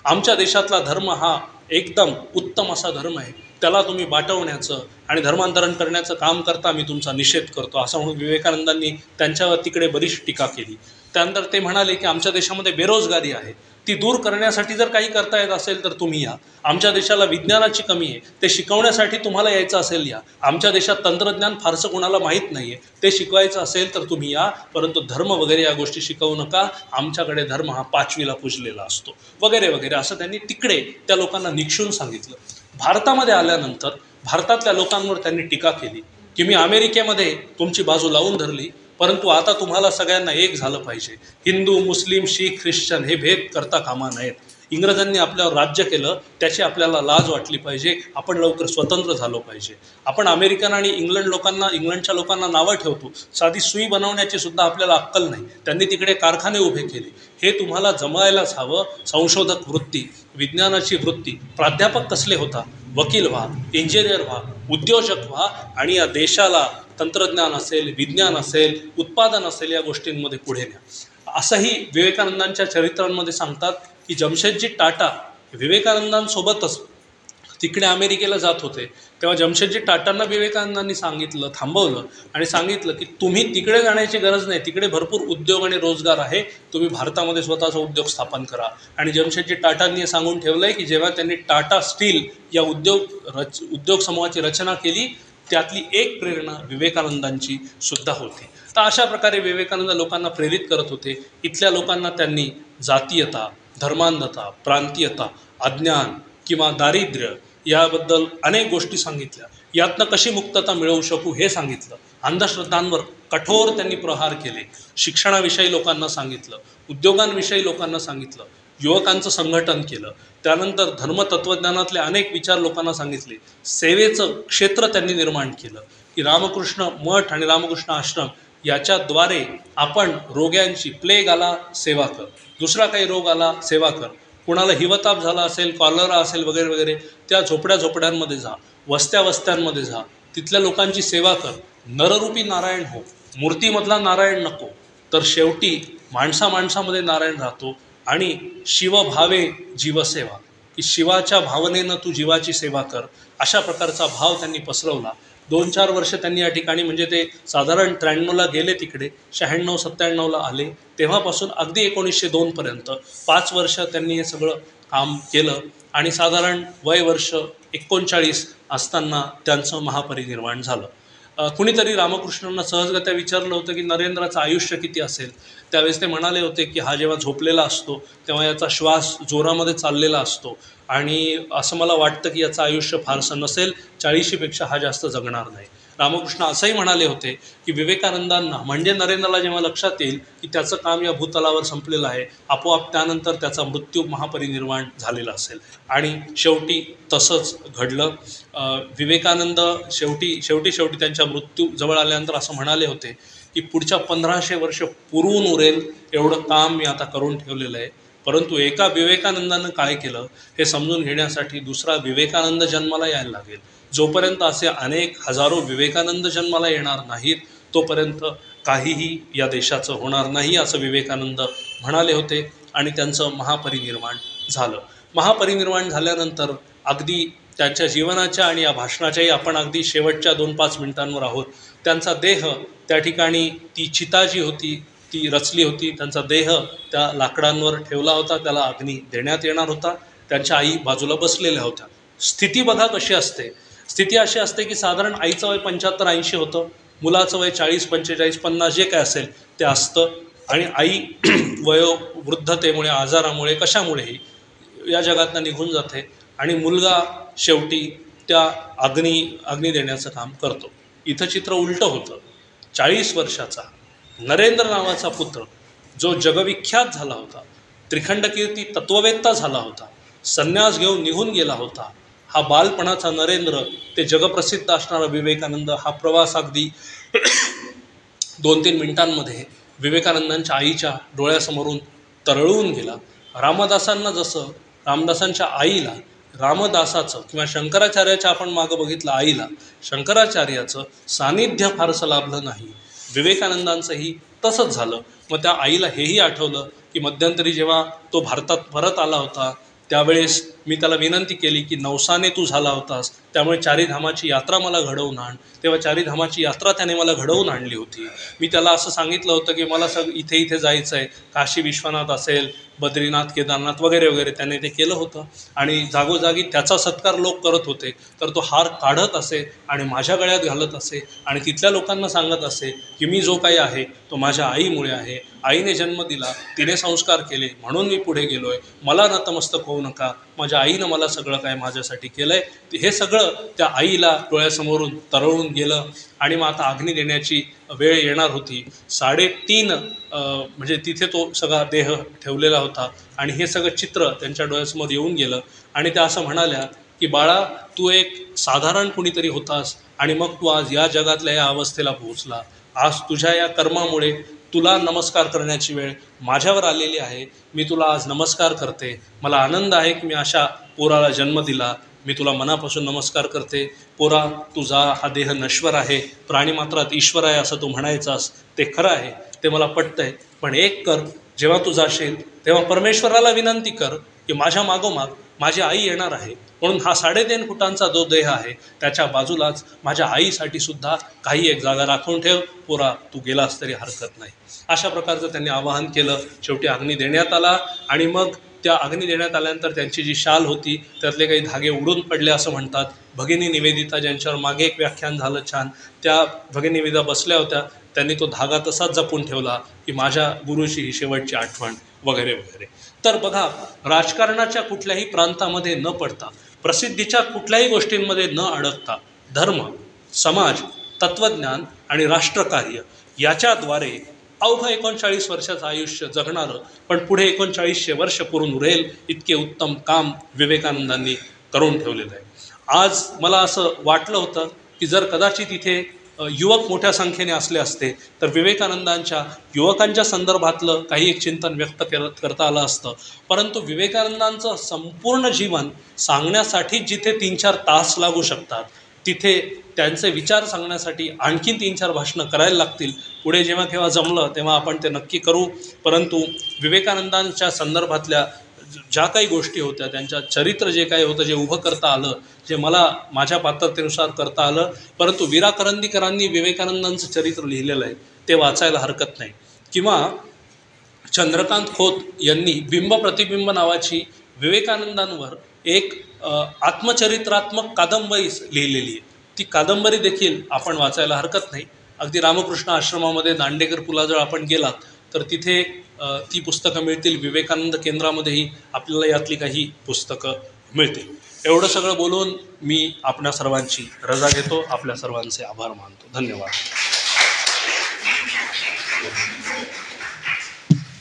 आमच्या देशातला धर्म हा एकदम उत्तम असा धर्म आहे, त्याला तुम्ही बाटवण्याचं आणि धर्मांतरण करण्याचं काम करता मी तुमचा निषेध करतो, असं म्हणून विवेकानंदांनी त्यांच्यावर तिकडे बरीच टीका केली. त्यानंतर ते म्हणाले की आमच्या देशामध्ये बेरोजगारी आहे, ती दूर करण्यासाठी जर काही करता येत असेल तर तुम्ही या. आमच्या देशाला विज्ञानाची कमी आहे, ते शिकवण्यासाठी तुम्हाला यायचं असेल या. आमच्या देशात तंत्रज्ञान फारसं कोणाला माहीत नाही आहे, ते शिकवायचं असेल तर तुम्ही या, परंतु धर्म वगैरे या गोष्टी शिकवू नका. आमच्याकडे धर्म हा 5वीला पूजलेला असतो वगैरे वगैरे असं त्यांनी तिकडे त्या लोकांना निक्षून सांगितलं. भारतामध्ये आल्यानंतर भारतातल्या लोकांवर त्यांनी टीका केली की मी अमेरिकेमध्ये तुमची बाजू लावून धरली, परंतु आता तुम्हाला सगळ्यांना एक झालं पाहिजे. हिंदू, मुस्लिम, शीख, ख्रिश्चन हे भेद करता कामा नयेत. इंग्रजांनी आपल्यावर राज्य केलं, त्याची आपल्याला लाज वाटली पाहिजे. आपण लवकर स्वतंत्र झालो पाहिजे. आपण अमेरिकन आणि इंग्लंडच्या लोकांना नावं ठेवतो, साधी सुई बनवण्याची सुद्धा आपल्याला अक्कल नाही. त्यांनी तिकडे कारखाने उभे केले. हे तुम्हाला जमायलाच हवं. संशोधक वृत्ती, विज्ञानाची वृत्ती, प्राध्यापक कसले होता, वकील व्हा, इंजिनियर व्हा, उद्योजक व्हा आणि या देशाला तंत्रज्ञान असेल, विज्ञान असेल, उत्पादन असेल, या गोष्टींमध्ये पुढे न्या. असंही विवेकानंदांच्या चरित्रांमध्ये सांगतात की जमशेदजी टाटा विवेकानंदांसोबतच तिकडे अमेरिकेला जात होते, तेव्हा जमशेदजी टाटांना विवेकानंदांनी सांगितलं, थांबवलं आणि सांगितलं की तुम्ही तिकडे जाण्याची गरज नाही, तिकडे भरपूर उद्योग आणि रोजगार आहे, तुम्ही भारतामध्ये स्वतःचा उद्योग स्थापन करा. आणि जमशेदजी टाटांनी सांगून ठेवलं आहे की जेव्हा त्यांनी टाटा स्टील या उद्योग समूहाची रचना केली, त्यातली एक प्रेरणा विवेकानंदांची सुद्धा होती. तर अशा प्रकारे विवेकानंद लोकांना प्रेरित करत होते. इथल्या लोकांना त्यांनी जातीयता, धर्मांधता, प्रांतीयता, अज्ञान किंवा दारिद्र्य याबद्दल अनेक गोष्टी सांगितल्या. यातनं कशी मुक्तता मिळवू शकू हे सांगितलं. अंधश्रद्धांवर कठोर त्यांनी प्रहार केले. शिक्षणाविषयी लोकांना सांगितलं, उद्योगांविषयी लोकांना सांगितलं, युवकांचं संघटन केलं. त्यानंतर धर्मतत्वज्ञानातले अनेक विचार लोकांना सांगितले. सेवेचं क्षेत्र त्यांनी निर्माण केलं की रामकृष्ण मठ आणि रामकृष्ण आश्रम याच्याद्वारे आपण रोग्यांची, प्लेग आला सेवा कर, दुसरा काही रोग आला सेवा कर, कुणाला हिवताप झाला असेल, कॉलरा असेल वगैरे वगैरे, त्या झोपड्यांमध्ये जा, वस्त्यांमध्ये जा, तिथल्या लोकांची सेवा कर. नररूपी नारायण हो, मूर्तीमधला नारायण नको. तर शेवटी माणसामध्ये नारायण राहतो आणि शिवभावे जीवसेवा, की शिवाच्या भावनेनं तू जीवाची सेवा कर, अशा प्रकारचा भाव त्यांनी पसरवला. 2-4 वर्ष त्यांनी या ठिकाणी, म्हणजे ते साधारण 93ला गेले तिकडे, 96-97ला आले, तेव्हापासून अगदी 1902पर्यंत 5 वर्ष त्यांनी हे सगळं काम केलं आणि साधारण वर्ष 39 असताना त्यांचं महापरिनिर्वाण झालं. कुणीतरी रामकृष्णांना सहजगत्या विचारलं होतं की नरेंद्राचं आयुष्य किती असेल. त्यावेळेस ते म्हणाले होते की हा जेव्हा झोपलेला असतो तेव्हा याचा श्वास जोरामध्ये चाललेला असतो आणि असं मला वाटतं की याचं आयुष्य फारसं नसेल, 40पेक्षा हा जास्त जगणार नाही. रामकृष्ण असंही म्हणाले होते की विवेकानंदांना, म्हणजे नरेंद्रला जेव्हा लक्षात येईल की त्याचं काम या भूतलावर संपलेलं आहे, आपोआप त्यानंतर त्याचा मृत्यू, महापरिनिर्वाण झालेला असेल. आणि शेवटी तसंच घडलं. विवेकानंद शेवटी त्यांच्या मृत्यू जवळ आल्यानंतर असं म्हणाले होते की पुढच्या 1500 वर्ष पुरून उरेल एवढं काम मी आता करून ठेवलेलं आहे. परंतु एका विवेकानंदानं काय केलं हे समजून घेण्यासाठी दुसरा विवेकानंद जन्माला यायला लागेल. जोपर्यंत असे अनेक हजारो विवेकानंद जन्माला येणार नाहीत तोपर्यंत काहीही या देशाचं होणार नाही, असं विवेकानंद म्हणाले होते. आणि त्यांचं महापरिनिर्वाण झालं. महापरिनिर्वाण झाल्यानंतर अगदी त्यांच्या जीवनाच्या आणि या भाषणाच्याही आपण अगदी शेवटच्या 2-5 मिनिटांवर आहोत. त्यांचा देह त्या ठिकाणी, ती चिता जी होती ती रचली होती, त्यांचा देह त्या लाकडांवर ठेवला होता, त्याला अग्नी देण्यात येणार होता. त्यांच्या आई बाजूला बसलेल्या होत्या. स्थिती बघा कशी असते. स्थिती अशी असते की साधारण आईचं वय 75-80 होतं, मुलाचं वय 40-45-50 जे काय असेल ते असतं. आणि आई वयोवृद्धतेमुळे, आजारामुळे, कशामुळेही या जगातनं निघून जाते आणि मुलगा शेवटी त्या अग्नी देण्याचं काम करतो. इथं चित्र उलटं होतं. 40 वर्षाचा नरेंद्र नावाचा पुत्र, जो जगविख्यात झाला होता, त्रिखंडकीर्ती तत्ववेत्ता झाला होता, संन्यास घेऊन निघून गेला होता, हा बालपणाचा नरेंद्र, ते जगप्रसिद्ध असणारा विवेकानंद, हा प्रवास अगदी 2-3 मिनिटांमध्ये विवेकानंदांच्या आईच्या डोळ्यासमोरून तरळून गेला. रामदासांना जसं रामदासांच्या आईला रामदासाचं किंवा शंकराचार्याच्या आपण मागं बघितलं आईला शंकराचार्याचं सानिध्य फारसं लाभलं नाही, विवेकानंदांचंही तसंच झालं. मग त्या आईला हेही आठवलं की मध्यंतरी जेव्हा तो भारतात परत आला होता त्यावेळेस मी त्याला विनंती केली की नवसाने तू झाला होतास, त्यामुळे चारीधामाची यात्रा मला घडवून आण. तेव्हा चारीधामाची यात्रा त्याने मला घडवून आणली होती. मी त्याला असं सांगितलं होतं की मला इथे इथे जायचं आहे, काशी विश्वनाथ असेल, बद्रीनाथ, केदारनाथ वगैरे वगैरे. त्याने ते केलं होतं आणि जागोजागी त्याचा सत्कार लोक करत होते. तर तो हार काढत असे आणि माझ्या गळ्यात घालत असे आणि तिथल्या लोकांना सांगत असे की मी जो काही आहे तो माझ्या आईमुळे आहे. आईने जन्म दिला, तिने संस्कार केले, म्हणून मी पुढे गेलो आहे. मला नतमस्तक होऊ नका, माझ्या आईनं मला सगळं काय माझ्यासाठी केलं आहे. हे सगळं त्या आईला डोळ्यासमोरून तरळून गेलं. आणि मग आता अग्नी देण्याची वेळ येणार होती. 3:30 म्हणजे तिथे तो सगळा देह ठेवलेला होता आणि हे सगळं चित्र त्यांच्या डोळ्यासमोर येऊन गेलं. आणि त्या असं म्हणाल्या की बाळा, तू एक साधारण कुणीतरी होतास आणि मग तू आज या जगातल्या या अवस्थेला पोहोचला. आज तुझ्या या कर्मामुळे तुला नमस्कार करण्याची वेळ माझ्यावर आलेली आहे. मी तुला आज नमस्कार करते. मला आनंद आहे की मी अशा पोराला जन्म दिला. मी तुला मनापासून नमस्कार करते. पोरा, तुझा हा देह नश्वर आहे, प्राणीमात्रात ईश्वर आहे असं तू म्हणायचास, ते खरं आहे, ते मला पटतंय. पण एक कर, जेव्हा तू जाशील तेव्हा परमेश्वराला विनंती कर की माझ्या मागोमाग माझी आई येणार आहे, म्हणून हा 3.5 फुटांचा जो देह आहे त्याच्या बाजूलाच माझ्या आईसाठी सुद्धा काही एक जागा राखून ठेव. पोरा, तू गेलास तरी हरकत नाही. अशा प्रकारचं त्यांनी आवाहन केलं. शेवटी अग्नी देण्यात आला आणि मग त्या अग्नी देण्यात आल्यानंतर त्यांची जी शाल होती त्यातले काही धागे उडून पडले असं म्हणतात. भगिनी निवेदिता, ज्यांच्यावर मागे एक व्याख्यान झालं छान, त्या भगिनी निवेदिता बसल्या होत्या. त्यांनी तो धागा तसाच जपून ठेवला की माझ्या गुरुची ही शेवटची आठवण वगैरे वगैरे. तर बघा, राजकारणाच्या कुठल्याही प्रांतामध्ये न पडता, प्रसिद्धीच्या कुठल्याही गोष्टींमध्ये न अडकता, धर्म, समाज, तत्त्वज्ञान आणि राष्ट्रकार्य याच्याद्वारे अवघं 39 वर्षाचं आयुष्य जगणारं, पण पुढे 3900 वर्ष पुरून उरेल इतके उत्तम काम विवेकानंदांनी करून ठेवलेलं आहे. आज मला असं वाटलं होतं की जर कदाचित इथे युवक मोठ्या संख्येने असले असते तर विवेकानंदांच्या युवकांच्या संदर्भातलं काही एक चिंतन व्यक्त करता आलं असतं. परंतु विवेकानंदांचं संपूर्ण जीवन सांगण्यासाठी जिथे 3-4 तास लागू शकतात, तिथे त्यांचे विचार सांगण्यासाठी आणखीन 3-4 भाषणं करायला लागतील. पुढे जेव्हा केव्हा जमलं तेव्हा आपण ते नक्की करू. परंतु विवेकानंदांच्या संदर्भातल्या ज्या काही गोष्टी होत्या, त्यांच्या चरित्र जे काही होतं, जे उभं करता आलं, जे मला माझ्या पात्रतेनुसार करता आलं, परंतु वीरा करंदीकरांनी विवेकानंदांचं चरित्र लिहिलेलं आहे, ते वाचायला हरकत नाही. किंवा चंद्रकांत खोत यांनी बिंब प्रतिबिंब नावाची विवेकानंदांवर एक आत्मचरित्रात्मक कादंबरी लिहिलेली आहे. ती कादंबरी देखील आपण वाचायला हरकत नाही. अगदी रामकृष्ण आश्रमामध्ये दांडेकर पुलाजवळ आपण गेलात तर तिथे ती पुस्तकं मिळतील. विवेकानंद केंद्रामध्येही आपल्याला यातली काही पुस्तकं मिळतील. एवढं सगळं बोलून मी आपल्या सर्वांची रजा घेतो. आपल्या सर्वांचे आभार मानतो. धन्यवाद.